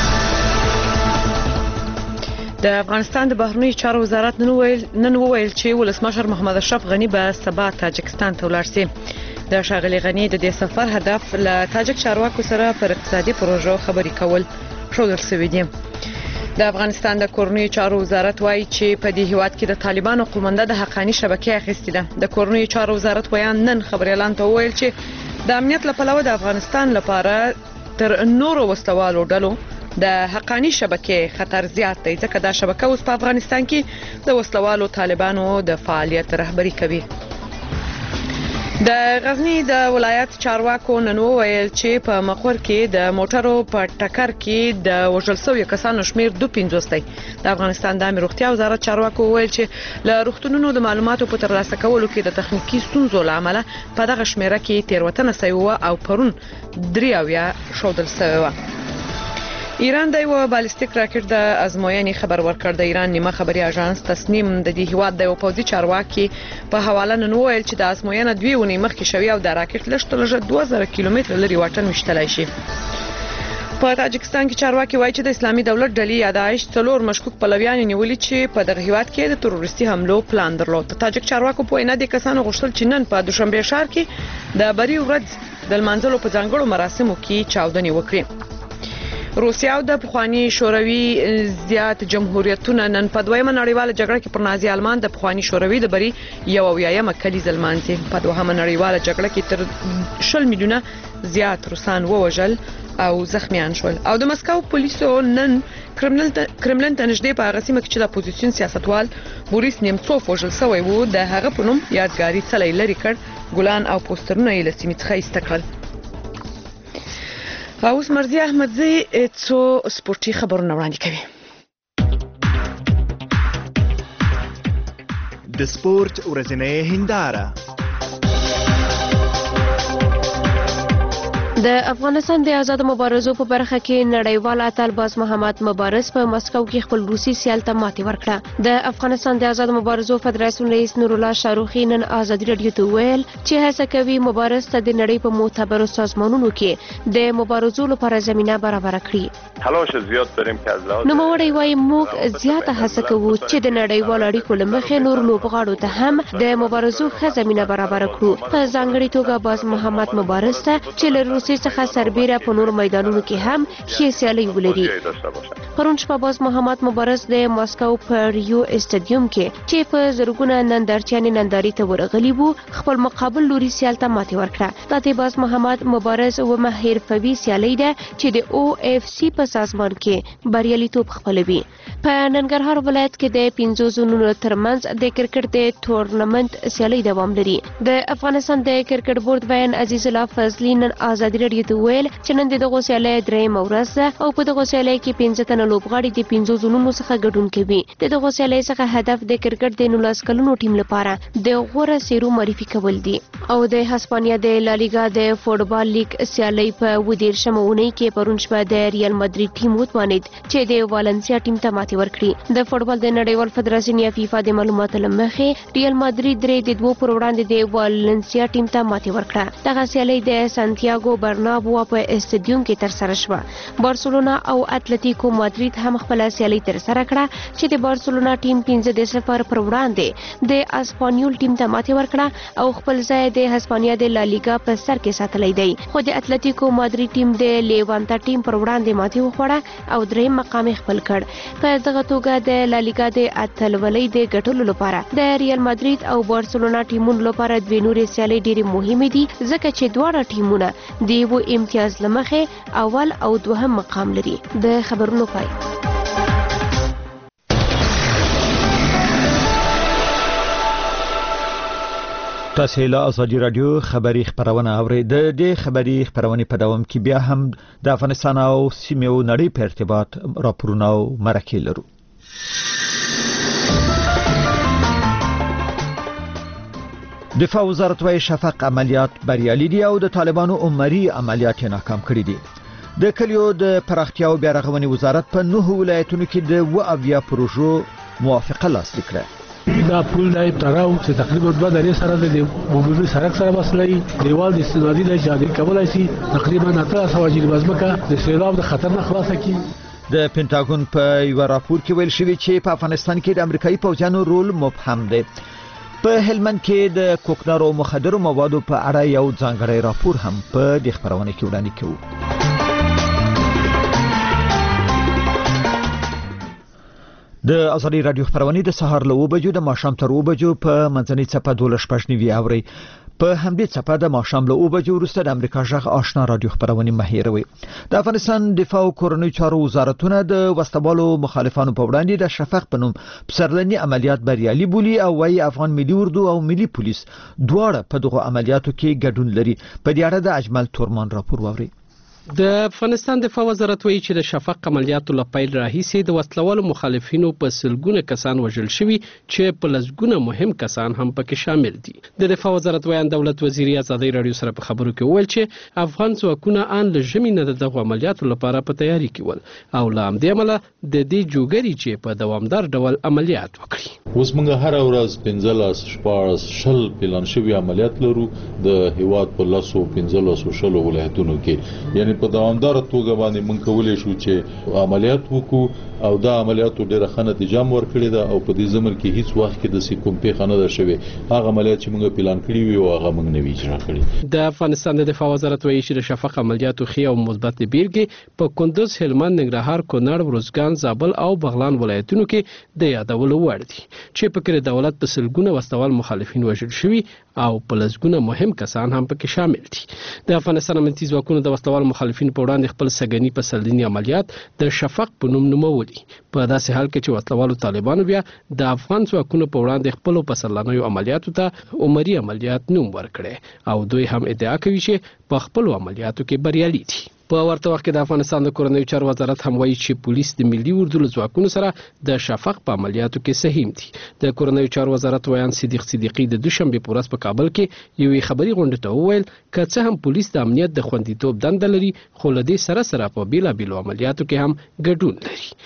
د افغانستان د بهرنیو چارو وزارت نن وویل چې ولسمشر محمد اشرف غنی به سبا تاجکستان ته ولاړ شي. د ښاغلي غنی د دې سفر هدف له تاجک چارواکو سره پر اقتصادي پروژو خبرې کول ښودل شوي دي. د افغانستان د کورنیو چارو وزارت وایي چې په دې هیواد کې د طالبانو قومنده د حقاني شبکې اخیستې ده. د کورنیو چارو وزارت ویان نن خبريالان ته وویل چې د امنیت لپاره د افغانستان لپاره تر نورو وسلوالو ډلو د حقاني شبکې خطر زیات دی ځکه دا شبکه اوس په افغانستان کې د وسلوالو طالبانو د فعالیت رهبری کوي. د غزنی د ولایت چارواکو نن وویل چې په مقر کې د موټرو په ټکر کې د وژل شویو کسانو شمیر 250 دی. د افغانستان د روغتیا وزارت چارواکو وویل چې له روغتونونو د معلوماتو په ترلاسه کولو کې د تخنیکی ستونزو لامل په دغه شمیره کې تیروتنه شوې او پرون 3 شودل شوی و. ایران د یو بالستیک راکټ د ازموینې خبر ورکړ. د ایران نیمه خبري اژانس تسنیم د دې هیواد د پوځي چارواکي په حواله نن وویل چې د ازموینه 2 ونې مخکې شوی او د راکټ لږ 2000 کیلومتر لري واټن وشتلای شي. په تاجکستان کې چارواکي وایي چې د اسلامي دولت ډلې یا داعش 4 مشکوک پلویان نیولي چې په دغه هیواد کې د تروریستي حملو پلان درلود. د تاجک چارواکو په وینا د کسانو غوښتل چې نن په دوشنبه ښار کې د بری ورځ د لمانځلو په ځانګړو مراسمو کې چاودنې وکړي. روسیا او د پخوانی شوروي زیات جمهوریتونه نن په دویمه نړیواله جګړه کې پر نازي آلمان د پخوانی شوروي د بری یو اویایم کلیز لمانځي. په دوهمه نړیواله جګړه کې تر 10 میلیونه زیات روسان ووژل او زخمیان شول. او د مسکو پولیسو نن کرملن ته نږدې په هغه سیمه کې چې د اپوزیسیون سیاستوال بوریس نیمڅوف وژل شوی و د هغه په نوم یادګاري څلی لري کړ. ګلان او پوسټرونه یې له سیمې څخه ایسته کړل. اوس مرزي احمدزی څو سپورتي خبرونه وړاندې کوي. د سپورت ورځنۍ هنداره. د افغانستان د آزاد مبارزو په برخه کې نړیوال اتل باز محمد مبارز په مسکو کې خپل روسي سیال ته ماتې ورکړه. د افغانستان د آزاد مبارزو فدراسیون رئیس نور الله شاروخی نن آزادي رادیو ته ویل چې هڅه کوي مبارز ته د نړۍ په معتبرو سازمانونو کې د مبارزو لپاره زمينه برابر کړي. تلاش زیات داریم که از لحاظ نوموړی وايي موږ زیاته هڅه کوو چې د نړیوال اړیکو له مخې نور لوبغاړو ته هم د مبارزو ښه زمينه برابر کړو. په ځانګړي توګه باز محمد مبارز ته چې له روسي څخه سربیره په نور میدانونو کې هم ښې سیالي ولري. پرون شپه باز محمد مبارز د ماسکو په ریو استادیوم کې چې په زرګونه نندارچیانې ننداري ته ورغلي وو خپل مقابل لوري سیال ته ماتې ورکړه. د باز محمد مبارز و مهیر فوی سیالي ده چې د او اف سی په سازمان کې بریالیتوب خپلوي. په ننګرهار ولایت کې د 15 زونونو ترمنځ د کرکټ د تورنمنت سیالي دوام لري. د افغانستان د کرکټ بورډ وین عزیز الله فضلی نن آزادي رادیو ته ویل چې نن دغه سیالي درېمه ورځ ده او په دغه سیالي کې 15 تنه لوبغاړي د 15 زونونو څخه ګډون کوي. دغه سیالي څخه هدف د کرکټ د 19 کلونو ټیم لپاره د غوره سیرو معرفي کول دي. او د هسپانیا د لالیګا د فوټبال لیګ سیالي په 14 مونۍ کې پرون شپه د ریال مادرید ټیم وتوانید چې د والنسیا ټیم ته ماتې ورکړي. د فوټبال د نړیوال فدراسیون یا فیفا د معلوماتو لمخې ریال مادرید 3-2 پر وړاندې د والنسیا ټیم ته ماتې ورکړه. دغه سیالي د سانتیاګو برنابو په استادیوم کې ترسره شوه. بارسلونا او اتلتیکو مادرید هم خپل سیالي ترسره کړه چې د بارسلونا ټیم 5-0 پر وړاندې د اسپانیول ټیم ته ماتې ورکړه او خپل ځای د هسپانیا د لالیګا په سر کې ساتلی دی. خو د اتلتیکو مادرید ټیم د لیوانتا ټیم پر وړاندې ماتې وخوړه او دریم مقام خپل کړ. په دغه توګه د لالیګا د اتلولۍ د ګټلو لپاره د ریال مادرید او بارسلونا ټیمونو لپاره دوه نورې سیالۍ ډېرې مهمې دي ځکه چې دواړه ټیمونه د یو امتیاز له مخې اول او دوهم مقام لري. د خبرونو پای. تاسو له ازادي رادیو خبري خبرونه اورئ. د دې خبري خبرونه په دوام کې بیا هم د افغانستان او سیمې نړۍ په ارتباط راپورونه او مرکې لرو. دفاع وزارت وايي شفق عملیات بریالي دي او د طالبانو عمري عملیات ناکام کړي دي. د کلیو د پراختیا او بیارغونې وزارت په 9 ولایتونو کې د 20 پروژو موافقه لاسلیک کړه. دا پل دای تراو چې تقریبا 2 درې سره د عمومي سړک سره وصلې دیوال د استنادي د جادي کولای شي تقریبا 900 جری بزمکه د سیلاب د خطر نه خلاصه کی. د پینټاګون په یو راپور کې ویل شوی چې په افغانستان کې د امریکایي پوځیانو رول مبهم دی. په هلمند کې د کوکنارو مخدرو موادو په اړه یو ځانګړی راپور هم په دې خبرونه کې وړاندې کوو. د ازادي رادیو خبرونه د سهار له 9 بجو د ماښام تر 9 بجو په منځنۍ څپه 12:15 اوري. په همدې څپه د ماښام له 9 بجو وروسته د امریکا ژغ آشنا رادیو خبرونه مهیروي. د افغانستان دفاع او کورنۍ چارو وزارتونه د وسلوالو مخالفانو په وړاندې د شفق په نوم پسرلني عملیات بریالي بولي او وايي افغان ملي اردو او ملي پولیس دواړه په دغه عملیاتو کې ګډون لري. په دې اړه د اجمل تورمان راپور واوري. د افغانستان دفاع وزارت وایي چې د شفق عملیاتو له پیل راهیسې د وسلوالو مخالفینو په سلګونه کسان وژل شوي چې په لسګونه مهم کسان هم پکې شامل دي. د دفاع وزارت وایي دولت وزیر ازادي رادیو سره په خبرو کې وویل چې افغان ځواکونه ان له ژمي نه دغه عملیاتو لپاره په تیاری کې ول او له همدې امله د دې جوګري چې په دوامدار ډول عملیات وکړي. اوس موږ هر ورځ 15 پلان شوی عملیات لرو د هیواد په 15 ولایتونو کې. یعنی په دوامدار توګه باندې موږ کولای شو چې عملیات وکړو او دا عملیات ډیره ښه نتیجه ورکړې ده او په دې زمر کې هیڅ وخت کې د سکوم په نه ده شوی. هغه عملیات چې موږ پلان کړی وي او هغه موږ نه وی اجرا کړی. د افغانستان د دفاع وزارت وایي چې د شفق عملیاتو خي او مثبت بیرګي په کندوز، هلمند، ننګرهار، کونړ، روزګان، زابل او بغلان ولایتونو کې د یادولو وړ دي چې په کې دولت په سلګونه وسلوال مخالفین وژل شوي او په لسګونه مهم کسان هم پکې شامل دي. د افغانستان امنیتي ځواکونو د وسلوال مخالفین په وړاندې خپل سګنی پسرلني عملیات د شفق په نوم نومولي. په داسې حال کې چې وسلوالو طالبانو بیا د افغان ځواکونو په وړاندې خپل پسرلنیو عملیاتو ته عمري عملیات نوم ورکړي او دوی هم ادعا کوي چې په خپل عملیاتو کې بریالي دي. په ورته وخت کې د افغانستان د کورنۍ چارو وزارت هم وایي چې پولیس د ملي اردو ځواکونو سره د شفق په عملیاتو کې سهیم دي. د کورنۍ چارو وزارت ویان صدیق صدیقي د دوشنبه په ورځ په کابل کې یو خبري غونډه ته وویل که څه هم پولیس د امنیت د خوندیتوب دنده لري خو له دې سره سره په بیلابیلو عملیاتو کې هم ګډون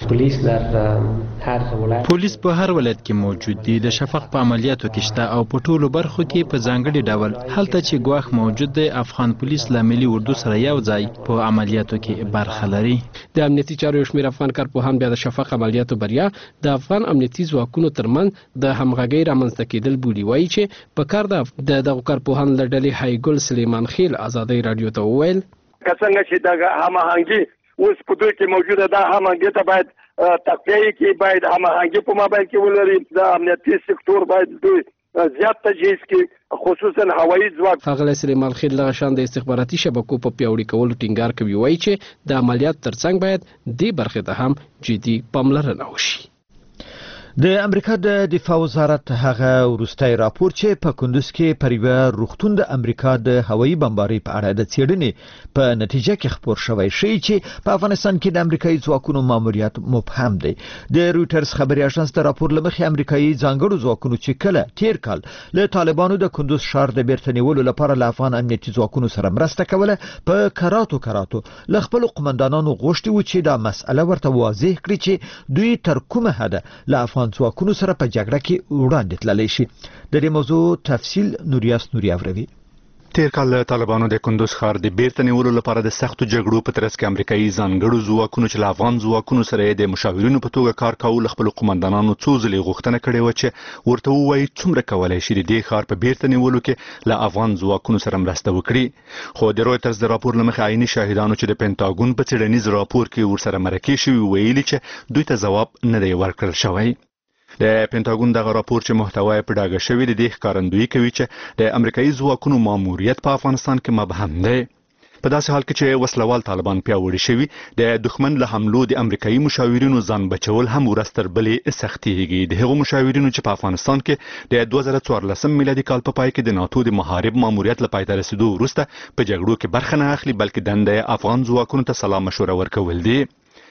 لري. پولیس په هر ولایت کې موجود دي. د شفق په عملیاتو کې شته او په ټولو برخو کې په ځانګړي ډول هلته چې ګواښ موجود دی افغان پولیس له ملي اردو سره یو ځای په عملیاتو کې برخه لري. د امنیتي چارو شمیر افغان کارپوهان بیا د شفق عملیاتو بریا د افغان امنیتي ځواکونو ترمنځ د همغږۍ رامنځته کېدل بولي. وایي چې په کار د دغه کارپوهان له ډلې هایګل سلیمان خیل ازادي رادیو ته وویل څنګه چې دغه همغږي اوس په دوی کې موجوده ده همغږي ته باید تقویه کې باید همغږي په مابین کې ولري. د امنیتي سکتور باید دوی زیات تجهیز کې خصوصا هوایي ځواک. ښاغلی سلیمان خیل دغه شان د استخباراتي شبکو په پیاوړي کولو ټینګار کوي. وایي چې د عملیات ترڅنګ باید دې برخې ته هم جدي پاملرنه وشي. د امریکا د دفاع وزارت هغه وروستي راپور چې په کندوز کې پر یو روغتون د امریکا د هوایي بمبارۍ په اړه د څېړنې په نتیجه کې خبر شوی شي چې په افغانستان کې د امریکایي ځواکونو ماموریت مبهم دی. د رويټرز خبري اژانس د راپور لمخې امریکایي ځانګړو ځواکونو چې کله تیر کال له طالبانو د کندوز ښار د بیرته نیولو لپاره له افغان امنیتي ځواکونو سره مرسته کوله په کراتو له خپل قومندانانو غوښتي و چې دا مسأله ورته واضح کړي چې دوی تر کومه حده له افغان ځواکونو سره په جګړه کې وړاندې تللی شي. د دې موضوع تفصیل نوریاس نوري اوروي. تیر کال طالبانو د کندوز ښار د بیرته نیولو لپاره د سختو جګړو په ترڅ کې امریکایي ځانګړو ځواکونو چې له افغان ځواکونو سره یې د مشاورینو په توګه کار کاوه له خپلو قومندانانو څو ځلې غوښتنه کړې وه چې ورته ووایي څومره کولی شي د دې ښار په بیرته نیولو کې له افغان ځواکونو سره مرسته وکړي. خو د رویټرز د راپور له مخې عیني شاهدانو چې د پینټاګون په څېړنیز راپور کې ورسره مرکې شوي ویلي چې دوی ته ځواب نه دی ورکړل شوی. د پینټاګون دغه راپور چې محتوا یې په ډاګه شوی د دې ښکارندویي کوي چې د امریکایي ځواکونو ماموریت په افغانستان کې مبهم دی. په داسې حال کې چې وسلوال طالبان پیاوړي شوي د دښمن له حملو د امریکایي مشاورینو ځان بچول هم ورځ تر بلې سختېږي. د هغو مشاورینو چې په افغانستان کې د 2014 میلادي کال په پای کې د ناتو د محارب ماموریت له پای ته رسېدو وروسته په جګړو کې برخه نه اخلي بلکې دنده یې افغان ځواکونو ته سلا مشوره ورکول دي.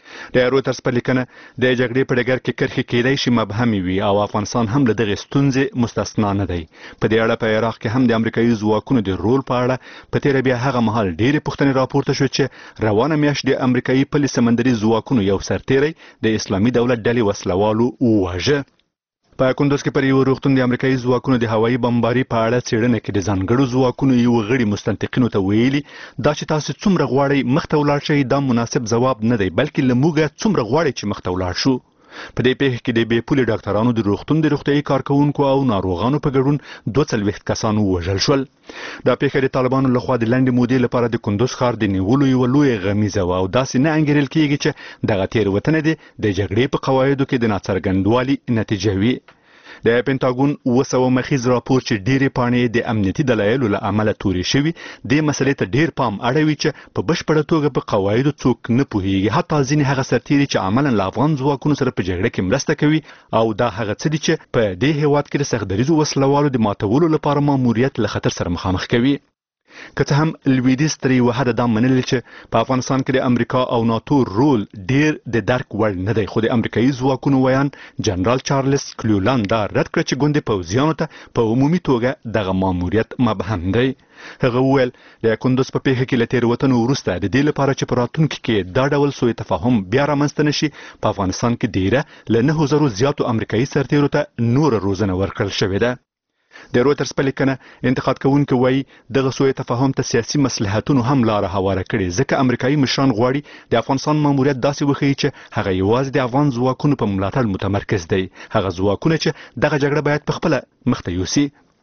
د رویټرز په لیکنه د جګړې په ډګر کې کرښې کېدای شي مبهمې وي او افغانستان هم له دغې ستونزې مستثنا نه دی. په دې اړه په عراق کې هم د امریکایي ځواکونو د رول په اړه په تېره بیا هغه مهال ډېرې پوښتنې راپورته شوې چې روانه میاشت د امریکایي پلي سمندري ځواکونو یو سرتیری د اسلامي دولت ډلې وسلوالو وواژه. په کندوز کې پر یو روغتون د امریکایي ځواکونو د هوایي بمباري په اړه څېړنه کې د ځانګړو ځواکونو یو غړي مستنطقینو ته ویلي دا چې تاسو څومره غواړئ مخته ولاړ شئ دا مناسب ځواب نه دی بلکې له موږه څومره غواړئ چې مخته ولاړ شو. په دې پیښه کې د بې پولې ډاکټرانو د روغتون د روغتیایي کارکوونکو او ناروغانو په ګډون 42 کسان ووژل شول. دا پیښه د طالبانو لخوا د لنډې مودې لپاره د کندوز ښار د نیولو یوه لویه غمیزه وه او داسې نه انګېرل کېږي چې دغه تېروتنه دې د جګړې په قواعدو کې د ناڅرګندوالي نتیجه وي. د پینټاګون 200 مخیز راپور چې ډېرې پاڼې د امنیتي دلایلو له امله تورې شوي دې مسلې ته ډېر پام اړوي چې په بشپړه توګه په قواعدو څوک نه پوهیږي. حتی ځینې هغه سرتیري چې عملا له افغان ځواکونو سره په جګړه کې مرسته کوي او دا هغه څه دي چې په دې هیواد کې د سختدریزو وسلوالو د ماتولو لپاره ماموریت له خطر سره مخامخ کوي. که څه هم لویدیځ تر یوه حده دا منلي چې په افغانستان کې د امریکا او ناتو رول ډېر د درک وړ نه دی خو د امریکایي ځواکونو ویان جنرال چارلز کلیولند دا رد کړه چې ګوندې پوځیانو ته په عمومي توګه دغه ماموریت مبهم دی. هغه وویل د کندوز په پیښه کې له تېروتنو وروسته د دې لپاره چې په راتلونکي کې دا ډول سوء تفاهم بیا رامنځته نه شي په افغانستان کې ډېره له 9,000 زیاتو امریکایي سرتیرو ته نوره روزنه ورکړل شوې ده. د رویټرز په لیکنه انتقاد کوونکي وایي دغه سوء تفاهم ته سیاسي مصلحتونو هم لاره هواره کړې ځکه امریکایي مشران غواړي د افغانستان ماموریت داسې وښیي چې هغه یوازې د افغان ځواکونو په ملاتړ متمرکز دی هغه ځواکونه چې دغه جګړه باید په خپله مخته یوسي.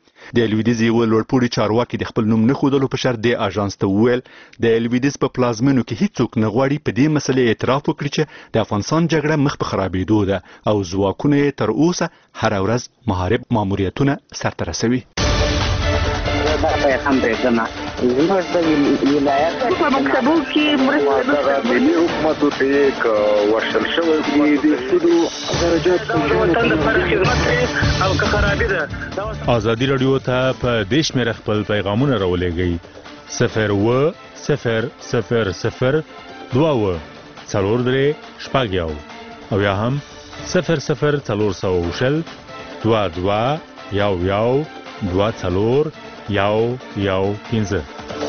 د لویدیځ یو لوړپوړي چارواکي د خپل نوم نه ښودلو په شرط د اژانس ته وویل د لویدیځ په پلازمینو کې هیڅوک نه غواړي په دې مسلې اعتراف وکړي چې د افغانستان جګړه مخ په خرابېدو ده او ځواکونه یې تر اوسه هره ورځ محارب ماموریتونه سرته رسوي. هم بریدمه زموږ د ولایت په مکتبو کې مرسته ملي حکومتو ته یک ورشل شوی دی د سودو درجات وطن لپاره خدمت کوي او که خرابې ده. ازادي رادیو ته په دې شمېره خپل پیغامونه راولېږئ 01000 22 4 او یا هم 00400 22 11 2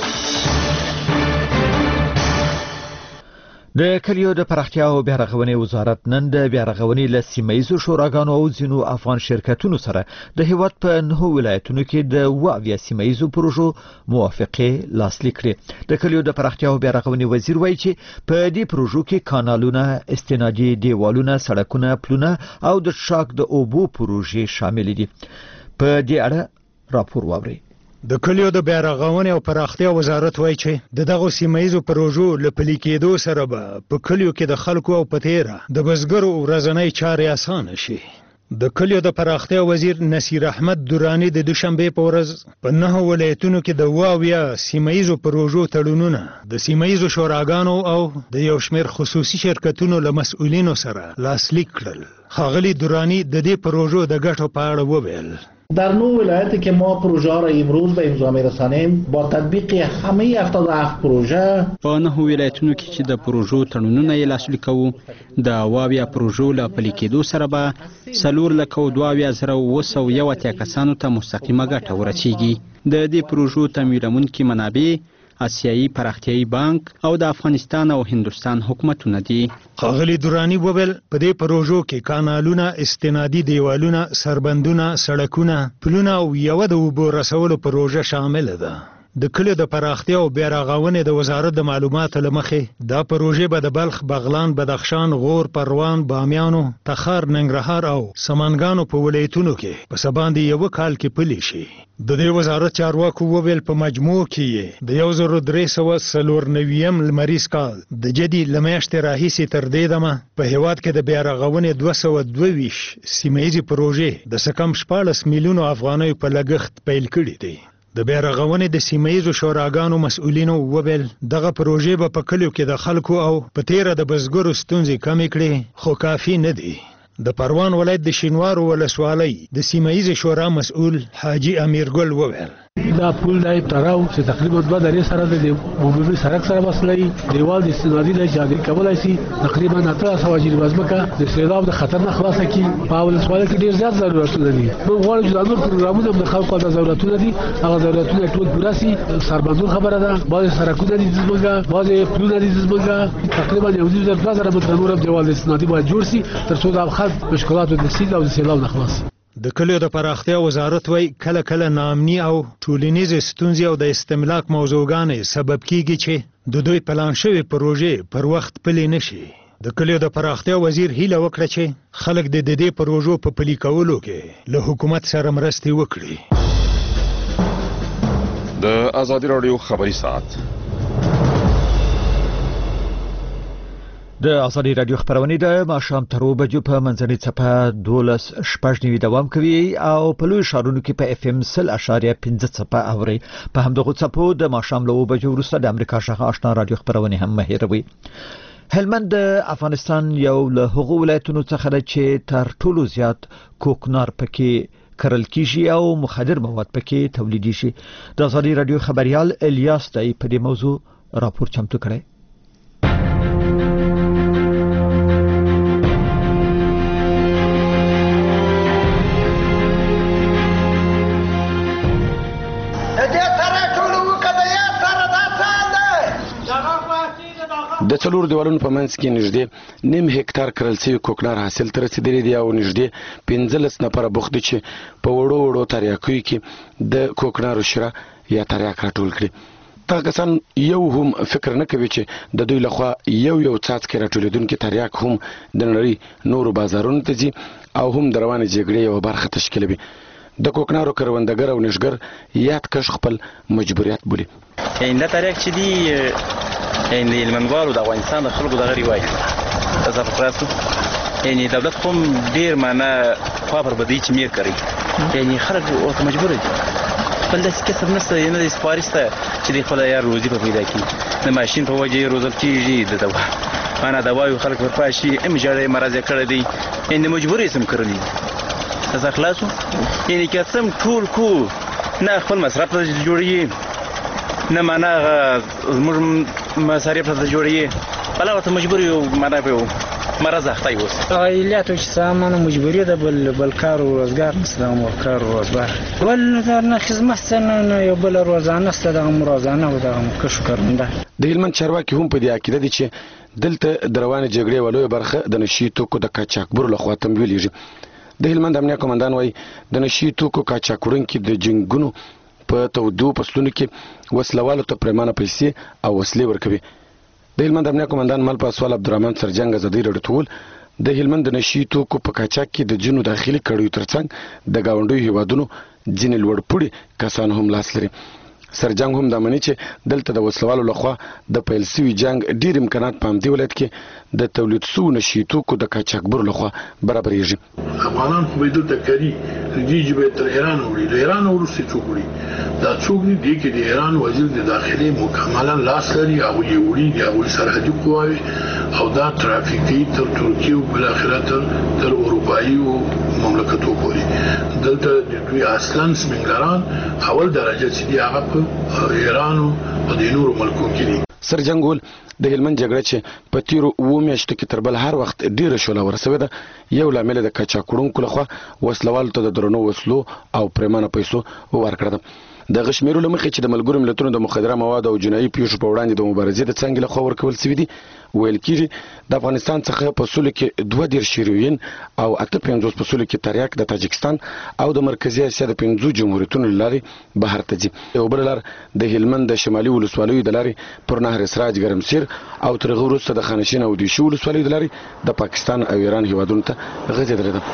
د کلیو د پراختیا او بیارغونې وزارت نن د بیارغونې له سیمه‌ییزو شوراګانو او ځینو افغان شرکتونو سره د هیواد په 9 ولایتونو کې د 28 سیمه‌ییزو پروژو موافقې لاسلیک کړې. د کلیو د پراختیا او بیارغونې وزیر وایي چې په دې پروژو کې کانالونه، استنادي دیوالونه، سړکونه، پلونه او د شاک د اوبو پروژې شامل دي. په دې اړه راپور واورئ. د کلیو د بیارغونې او پراختیا وزارت وایي چې دغه سیمه‌ییزو پروژو له پلي کېدو سره به په کلیو کې د خلکو او په تیره د بزګرو ورځنۍ چارې اسانه شي. د کلیو د پراختیا وزیر نصیر احمد دورانی د دوشنبه په ورځ په 9 ولایتونو کې د 28 سیمه‌ییزو پروژو تړونونه د سیمه‌ییزو شوراګانو او د یو شمېر خصوصي شرکتونو له مسؤلینو سره لاسلیک کړل. ښاغلي دورانی د دې پروژو د ګټو په اړه وویل. در 9 ولایتی که ما پروژه را امروز به امضا می‌رسانیم با تطبیق همه 77 پروژه په 9 ولایتونو کې چې د پروژو تړونونه یې لاسلیک کوو د 28 پروژو له پلي کېدو سره به 4,22,180 کسانو ته مستقیمه ګټه ورسیږي. د دې پروژو تمویلونکي منابع آسیایي پراختیایي بانک او د افغانستان او هندوستان حکومتونه دي. ښاغلي دورانی وویل په دې پروژو کې کانالونه، استنادي دیوالونه، سربندونه، سړکونه، پلونه او یوه د اوبو رسولو پروژه شامل ده. د کلیو د پراختیا او بیا رغونې د وزارت د معلوماتو له مخې دا پروژې به د بلخ، بغلان، بدخشان، غور، پروان، بامیانو، تخار، ننګرهار او سمنګانو په ولایتونو کې په څه باندې یو کال کې پلي شي. د دې وزارت چارواکو وویل په مجموع کې د 1394 لمریز کال د جدي له میاشتې راهیسې تر دې دمه په هیواد کې د بیا رغونې 222 سیمه ییزې پروژې د څه کم 14 میلیونو افغانیو په لګښت پیل کړي دي. د بیا رغونې د سیمه ییزو شوراګانو مسؤلینو وویل دغه پروژې به په کلیو کې د خلکو او په تیره د بزګرو ستونزې کمې کړي، خو کافي نه دي. د پروان ولایت د شینوارو ولسوالۍ د سیمه ییزې شورا مسؤل حاجي امیرګل وویل دا پول دی تراو چې تقریبا 2 درې سره د عمومي سړک سره وصلې دیوال د استنادي د جادي کولای شي تقریبا 900 جری وزمکه د سیلاب د خطر نه خلاص کی په ولسوالۍ کې ډیر زیات ضرورتونه دي. موږ غواړو چې د نور پروګرامونو د خلکو د ضرورتونه دي هغه ضرورتونه ټول پوره شي. سربندون خبره ده بعض سړکونه دي زموږه بعض پلونه دي زموږه تقریبا 1,000 متر نور دیوال د استنادي باید جوړ شي تر څو د خلک مشکلات د سیل او د سیلاب نه خلاص. د کلیو د پراختیا وزارت وای کله کله ناامني او ټولنیز ستونزې او د استملاک موضوعګانې سبب کیږي چې د دوی پلان شوی پروژې پر وخت پلي نشي. د کلیو د پراختیا وزیر هیله وکړه چې خلک د دې پروژو په پلي کولو کې له حکومت سره مرسته وکړي. د آزادي راډیو خبري ساعت د آزادي رادیو خبرونه د ماښام تر 2 بجو په منځنۍ څپه 12:09 دوام کوي او په لوی ښارونو کې په FM 0.15 څپه اوري. په همدغه څپو د ماښام له 2 بجو وروسته د امریکا څخه آشنا رادیو خبرونه هم مهیروي. هلمند د افغانستان یو له هغو ولایتونو څخه ده چې تر ټولو زیات کوکنار پکې کرل کیږي او مخدر مواد پکې تولیدي شي. د آزادي رادیو خبريال الیاس دای په دې موضوع راپور چمتو کړی. د څلور دیوالونو په منځ کې نږدې 9 هکتار کرل شوی کوکنار حاصل ته رسیدلی دی او نږدې 15 نفره بوخت دي چې په وړو وړو تریاکیو کې د کوکنارو شره یا تریاک راټول کړي. دغه کسان یو هم فکر نه کوي چې د دوی لخوا یو څاڅکی راټولیدونکي تریاک هم د نړۍ نورو بازارونو ته ځي او هم د روانې جګړې یوه برخه تشکیلوي. د کوکنارو کروندګر او نشګر یاد کش خپل مجبوریت بولي. دا تریاک چې دی د هلمندوالو د افغانستان د خلکو دغه روایت د زفراسو یعنی دولت کوم ډیر معنا خبر بدی چې میر کوي یعنی خلک ورته مجبور دي خپل د کسب نشته نه د سپارښت چې د خپل یار روزي په پیدا کی د ماشين په وجه روزل کیږي د دوا معنا دوايو خلک ورپاشي ام جړې مرزه کړې دي یعنی مجبور یې سم کړلی د اخلاصو یعنی کسم ټول کو نه خپل مصرف ته جوړي نه معنا زموږ مصارف ته جوړي بل ورته مجبور یو معنا په مرزه اخته یو عائلات چې سامان مجبوری ده بل کار او روزګار نشته او کار او روزګار ول نه خدمت سره یو بل روزانه ست د روزانه او د کشو کارنده. د هلمند چارواکي هم په دې عقیده دي چې دلته د روانې جګړې ولوي برخه د نشي توکو د قاچاقبرو لخوا تمویلېږي. د هلمند امنیه کمانډان وایي د نشي توکو قاچاقوړونکي د جنګونو په تودو فصلونو کې وسلوالو ته پرېمانه پیسې او وسلې ورکوي. د هلمند امنیه کمانډان مل پاسوال عبدالرحمن سرجنګ آزادي راډیو د هلمند د نشي توکو په قاچاق کې د جنو داخلي کړیو ترڅنګ د گاونډیو هیوادونو ځینې لوړپوړي کسان هم لاس لري. سرجنګ هم دا مني چې دلته د وسلوالو لخوا د پیل سوي جنگ ډیر امکانات په همدې ولایت کې د تولید سوو نشي توکو د قاچاقبرو لخوا برابرېږي. افغانان خو به دلته کاري دیجی به تر ایران وړي د ایران وروسته څوک وړي دا څوک دی کې د ایران وزیر د داخلي مکملا لاس لري او یې وړي هغوی سرحدي قواوې او دا ترافیکي تر ترکیې او بالاخره تر اروپایي مملکتو پورې دلته د دوی اصلا سپینګلران اول درجه چې دی هغه په ایران او د نورو ملکونو کې دي. سرجنګول د هلمند جګړه چې په تیرو 2 میاشتو کې تر بل هر وخت ډیره شوله ورسوي ده یو لامل د قاچاقوړونکو لخوا وسلوالو ته د درنو وسلو او پرېمانه پیسو ورکړه ده. د غشمیرو لمخې چې د ملګرو ملتونو د مخدره مواد او جنایي پیښو په وړاندې د مبارزې د څنګه له خوا ورکول شوی دي ویل کیږي د افغانستان څخه په سلو کې 22 هیروین او 58 په سلو کې تریاک د تاجکستان او د مرکزی اسیا د 5 جمهوریتونو لاري بهر ته ځي یو بل لار د هلمند د شمالي ولسوالیو د لاري پر نهر سراج ګرمسیر او تر غوروسته د خانشین او د شو ولسوالیو د لاري د پاکستان او ایران هیوادونو ته غځېدلې ده.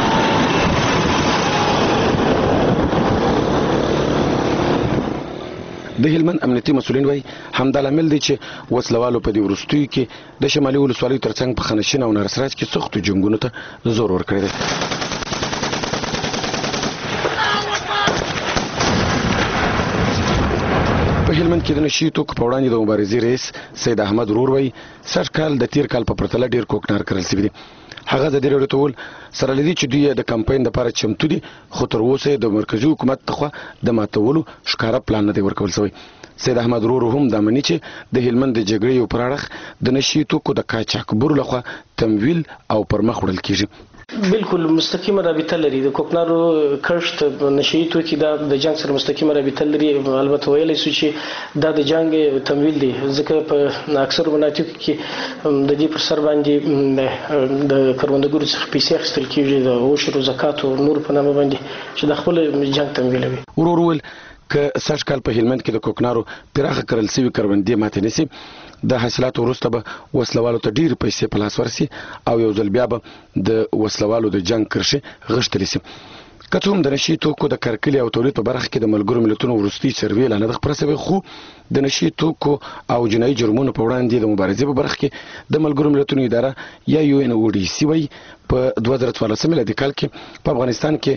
د هلمند امنیتي مسولین وایي همدا لامل دی چې وسلوالو په دې وروستیو کې د شمالي ولسوالیو ترڅنګ په خانشین او نهر سراج کې سختو جنګونو ته زور ورکړی دی. په هلمند کې د نشي توکو په وړاندې د مبارزې رئیس سید احمد رور وایي سږ کال د تیر کال په پرتله ډیر کوکنار کرل شوي دي. هغه د دې راډیو ټول سره لدی چې دوی د کمپاین لپاره چمتو دي خو تر اوسه د مرکزی حکومت لخوا د ماتولو ښکارا پلان نه دی ورکول شوی. سید احمد رور هم د منی چې د هلمند د جګړې یو پراړخ د نشي توکو د قاچاقبر لخوا تمویل او پرمخ وړل کیږي. بالکل مستقیمه رابطه لري د کوکنارو کښت نشي توکي د جنگ سره مستقیمه رابطه لري. البته ویلای شو چې دا د جنگ تمویل دی ځکه په اکثر مناطق کې د دې پر سر باندې د کروندګرو څخه پیسې اخیستل کیږي د عشر او زکات او نور په نامه باندې چې د خپل جنگ تمویلوي. ورور که سږ کال په هلمند کې د کوکنارو پراخه کرل شوي کروندې ماتې نشي د حاصلاتو وروسته به وسلوالو ته ډیر پیسې په لاس ورسي او یو ځل بیا به د وسلوالو د جنگ کرښې غښتلې شي. که څه هم د نشي توکو د کرکلې او تولید په برخه کې د ملګرو ملتونو وروستي سروې لا نه ده خپره شوې خو د نشي توکو او جنایي جرمونو په وړاندې د مبارزې په برخه کې د ملګرو ملتونو اداره یا UNODC وایي په 2014 میلادي کال کې په افغانستان کې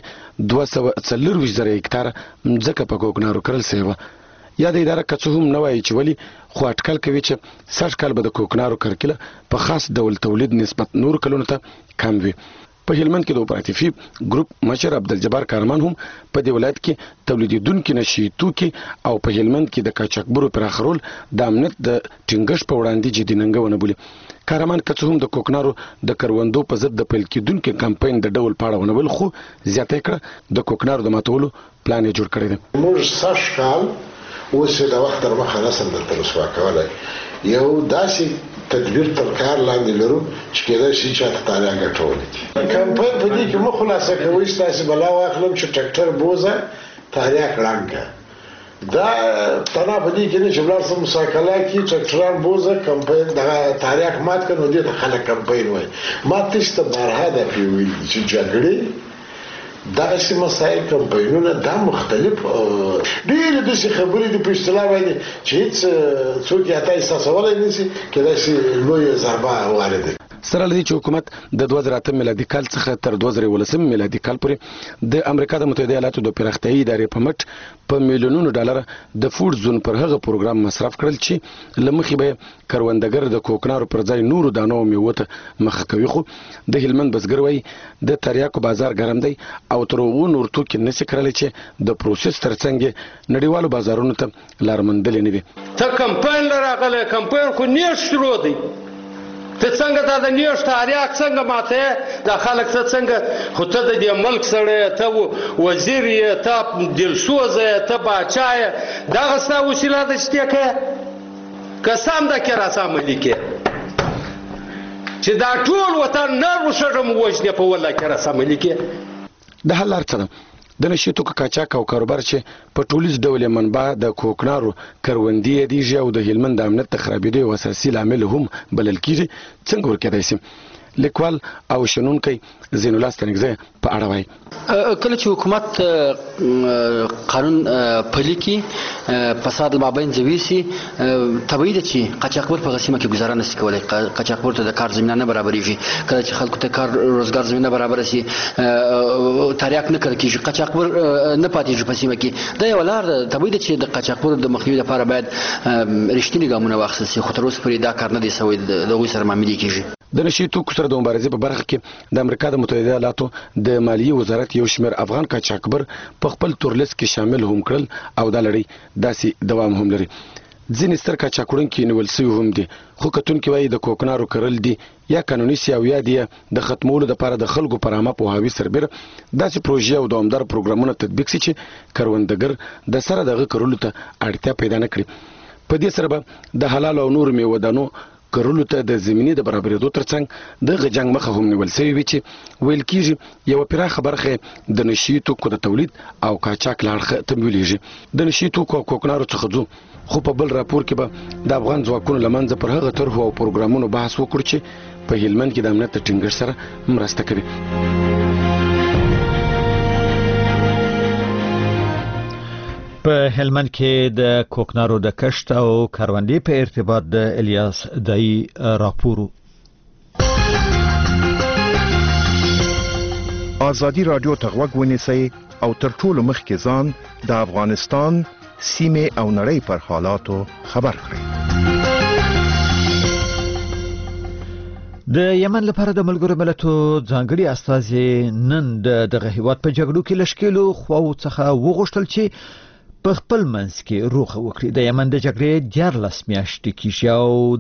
240,000 هکتاره ځمکه په کوکنارو کرل شوې وه. یا د اداره که څه هم نه وایي چې ولې خو اټکل کوي چې سږ کال به د کوکنارو کرکله په خاص ډول تولید نسبت نور کلونو ته کم وي. په هلمند کې د اپراتیفي ګروپ مشر عبدالجبار کارمان هم په دې ولایت کې تولیدونکو نشي توکي او په هلمند کې د قاچاقبرو پراخرول د امنیت د ټینګښت په وړاندې جدي ننګونه بولي. کارمان که څه هم د کوکنارو د کروندو په ضد د پیل کېدونکي کمپاین د ډول په اړه ونه بل خو زیاته کړه د کوکنارو د ماتولو پلان یې جوړ کړی دی. موږ سږ کال اوس د وخت تر مخه نسل درته رسوا کولی یو داسې تدبیر تر کار لاندې لرو چې کېدای شي چې تاریخ ګټولې کمپاین په دې کې مو خلاصه کوي ستاسو بلا واخلم چې ټریکټر بوزه تاریخ لانګه دا تنا په دې کې نه چې بلار سم مساکله کې ټریکټران بوزه کمپاین د تاریخ مات کړو دې ته خلک کمپاین وای ماته ست بارها د پیوي چې جګړې داسې مسایل کمپاینونه دا مختلف ډېر د څه خبرې د په اصطلاح باندې چې هیڅ څوک یې اته احساسولای نشي کله چې لوی ضربه وارده. سره لدی چې حکومت د 2008 میلادي کال څخه تر 2019 میلادي کال پورې د امریکا د متحده ایالاتو د پراختیایي ادارې په مټ په میلیونونو ډالر د فوډ زون پر هغه پروګرام مصرف کړل چې لمخې به کروندګر د کوکنارو پر ځای نورو دانو میوه ته مخه کوي. خو د هلمند بزګر وایي د تریاکو بازار ګرم دی او تر هغو نور توکي نشي کړلی چې د پروسس ترڅنګ نړیوالو بازارونو ته لارمندلې نه وي. ته کمپاین راغلی کمپاین خو نیش شروع دی ته څنګه دا د نیش تاریخ څنګه ماته د خلک څنګه خو ته د دې ملک سره ته وزیر یې ته دلسوز یې ته باچا یې دغه ستا وسیله ده چې کې قسم ده کې راسم لیکې چې دا ټول وطن نه وشرم وجنه په ولا کې راسم لیکې د حل لار څه ده؟ د نشي توکو قاچاق او کاروبار چې په ټولیز ډول منبع د کوکنارو کروندې دیږي او د هلمند د امنیت د خرابېدو یو اساسي لامل هم بلل کېږي څنګه ورکېدای شي؟ لیکوال او شنونکی زین الله ستنګزی په اړه وایي کله چې حکومت قانون پلي کړي فساد المابین ځوي سي طبیعي ده چې قاچاقبر په سیمه کې گزاره نشي کولای. قاچاقبر ته د کار زمینه نه برابرېږي کله چې خلکو ته کار روزګار زمینه برابر شي تاریخ نه کړی کېږي قاچاقبر نه پاتېږي په سیمه کې. دا یو لار ده طبیعي ده چې د قاچاقبر د مخنیوي لپاره باید رښتینی ګامونه واخیستل شي خو تر اوسه پورې دا کار نه دی شوی د هغوی سره معاملې کېږي. د نشي توکو سره د مبارزې په برخه کې د امریکا د متحده ایالاتو د مالیې وزارت یو شمېر افغان قاچاقبر په خپل تورلیست کې شامل هم کړل او دا لړۍ داسې دوام هم لري. ځینې ستر قاچاقونکي نیول سوي هم دي خو کتونکي وایي د کوکنارو کرل دي یا قانوني سي او یا دي د ختمولو لپاره د خلکو پر عامه پوهاوي سربېره داسې پروژې او دوامدار پروګرامونه تطبیق شي چې کروندګر د سره دغه کرلو ته اړتیا پیدا نه کړي په دې سره به د حلال او نور میوه دانو کرلو ته د زمینې د برابرېدو ترڅنګ د غجنګ مخه هم نیول سوي وي چې ویل کېږي یوه پراخه برخه د نشي توکو د تولید او قاچاق له اړخه تمویلېږي د نشي توکو او کوکنارو څخه ځو خو په بل راپور کې به د افغان ځواکونو له منځه پر هغه طرحو او پروګرامونو بحث وکړو چې په هلمند کې د امنیت د ټینګښت سره مرسته کوي. په هلمند کې د کوکنارو د کښت او کروندې په ارتباط د الیاس دای راپور. ازادي رادیو ته غوږ ونیسئ او تر ټولو مخکې ځان د افغانستان سیمه او نړۍ پر حالاتو خبر کړئ. د یمن لپاره د ملګرو ملتونو ځانګړي استازي نن دغه هیواد په جګړو کې لشکېلو خواو څخه وغوښتل چې په خپل منځ کې روغه وکړي. د یمن د جګړې 14 میاشتې کېږي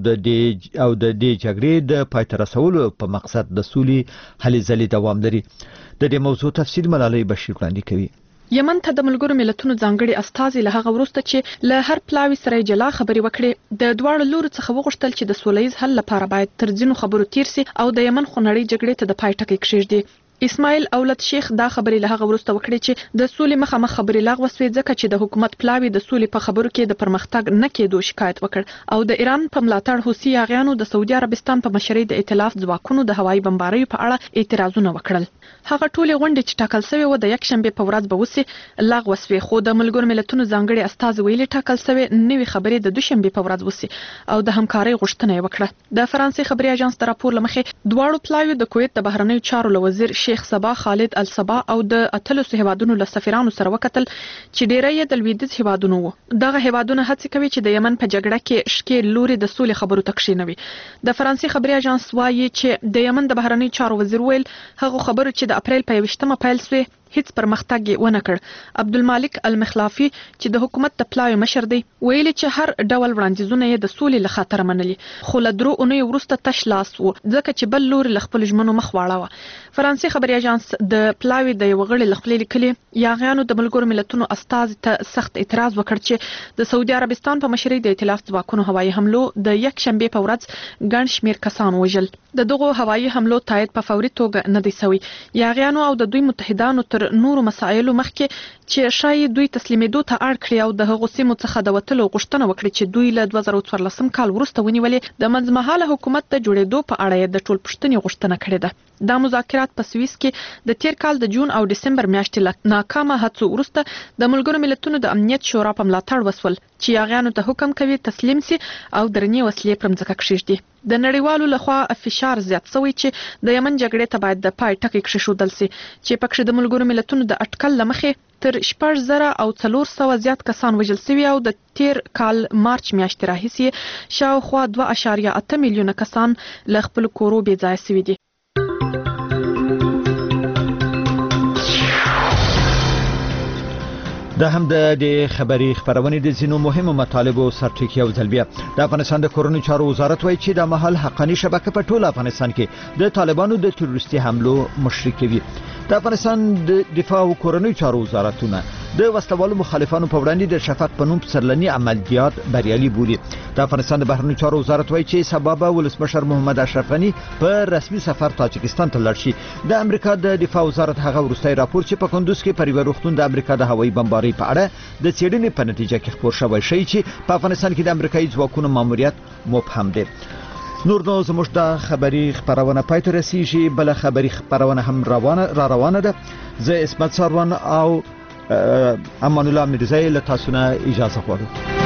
او د دې جګړې د پای ته رسولو په مقصد د سولې هلې ځلې دوام لري. د دې موضوع تفصیل ملالۍ بشیر وړاندې کوي. یمن ته د ملګرو ملتونو ځانګړي استازي له هغه وروسته چې له هر پلاوي سره جلا خبري وکړي د دواړو لورو څخه وغوښتل چې د سولهییز حل لپاره باید تر ځینو خبرو تیر سي او د یمن خونړۍ جګړې ته د پای ټکی کېږدي. اسماعیل اولاد شیخ دا خبري له هغه وروسته وکړي چې د سولې مخامخ خبري لغوه شوې ځکه چې د حکومت پلاوي د سولې په خبرو کې د پرمختګ نه کېدو شکایت وکړ او د ایران په ملاتړ حوثي یاغیانو د سعودي عربستان په مشرۍ د ائتلاف ځواکونو د هوایي بمباریو په اړه اعتراضونه وکړل. هغه ټولې غونډې چې ټاکل شوې و د یک شنبه په ورځ به وسی لغوه شوې خو د ملګرو ملتونو ځانګړي استازي ویلي ټاکل شوې نوې خبرې د دوشنبه په ورځ وسی او د همکارۍ غوښتنه وکړه. د فرانسې خبري اژانس د راپور لمخې دواړو پلاوي د کویت د بهرنیو چارو وزیر شیخ صبا خالد الصبا او د اتلس هیوادونو له سفیرانو سره وکتل چې ډیری یې د لویدیځ هیوادونو وو. دغه هیوادونه هڅه کوي چې د یمن په جګړه کې شکیل لوري د سولې خبرو تکشینوي. د فرانسې خبري اژانس وایي چې د یمن د بهرنیو چارو وزیر ویل هغه خبرو چې د اپریل په 21مه پیل شوه هیڅ پرمختګ یې ونه کړ. عبدالمالک المخلافي چې د حکومت د پلاوي مشر دی ویلي چې هر ډول وړاندیزونه یې د سولې له خاطر منلي خو له درو اونۍ وروسته تش لاس وو ځکه چې بل لور له خپل ژمنو مخ واړاوه. فرانسې خبري اژانس د پلاوي د یو غړي له خپل لیکلي یاغیانو د ملګرو ملتونو استازي ته سخت اعتراض وکړ چې د سعودي عربستان په مشرۍ د ائتلاف ځواکونو هوایي حملو د یک شنبه په ورځ ګڼ شمیر کسان وژل. د دغو هوایي حملو تایید په فوري توګه نه دی شوی. یاغیانو او د دوی متحدانو تر نورو مسایلو مخکې چې شاید دوی تسلیمېدو ته اړ کړی او د هغو سیمو څخه د وتلو غوښتنه وکړي چې دوی له 2014 کال وروسته ونیولې د منځمهاله حکومت د جوړېدو په اړه د ټول پښتني غوښتنه کړې ده. دا مذاکرات په سویس کې د تیر کال د جون او دسمبر میاشتې له ناکامه هڅو وروسته د ملګرو ملتونو د امنیت شورا په ملاتړ وسول چې یاغیانو ته حکم کوي تسلیم سي او درنې وسلې پر مځکه کښېږدي. د نړیوالو لخوا فشار زیات شوی چې د یمن جګړې ته باید د پای ټکی کښېښودل سي چې پکې د ملګرو ملتونو د اټکل لمخې تر 4,000 او 400 زیات کسان وژل شوي او د تیر کال مارچ میاشتې راهیسې شاوخوا 2.8 میلیونه کسان له خپل کورو بې ځایه شوي دي. دا هم د خبري خبرونې د زینو مهمو مطالبو سرټکی او ځلبیه. د افغانستان د کورونو چارو وزارت وایي چې د مهال حقاني شبکه په ټول افغانستان کې د طالبانو د تروریستي حملو مشري کوي. د افغانستان د دفاع او کورونو چارو وزارتونه د وسلوالو مخالفانو په وړاندې د شفاق په نوم سرلني عملیات بریالي بولي. د افغانستان د بهرنیو چارو وزارت وایي چې سبب ولسمشر محمد اشرف غني په رسمي سفر تاجکستان ته لاړ شي. د امریکا د دفاع وزارت هغه وروستي راپور چې په کندوز کې پر یو روغتون د امریکا د هوایي بمبارۍ په اړه د څېړنې په نتیجه کې خبر شوی شي چې په افغانستان کې د امریکایي ځواکونو ماموریت مبهم دی. نور نو زموږ د خبري خبرونه پای ته رسیږي. بل خبري خبرونه هم روانه ده. زه اسمت ساروان او امان الله میرزایی له تاسو نه اجازه غواړم.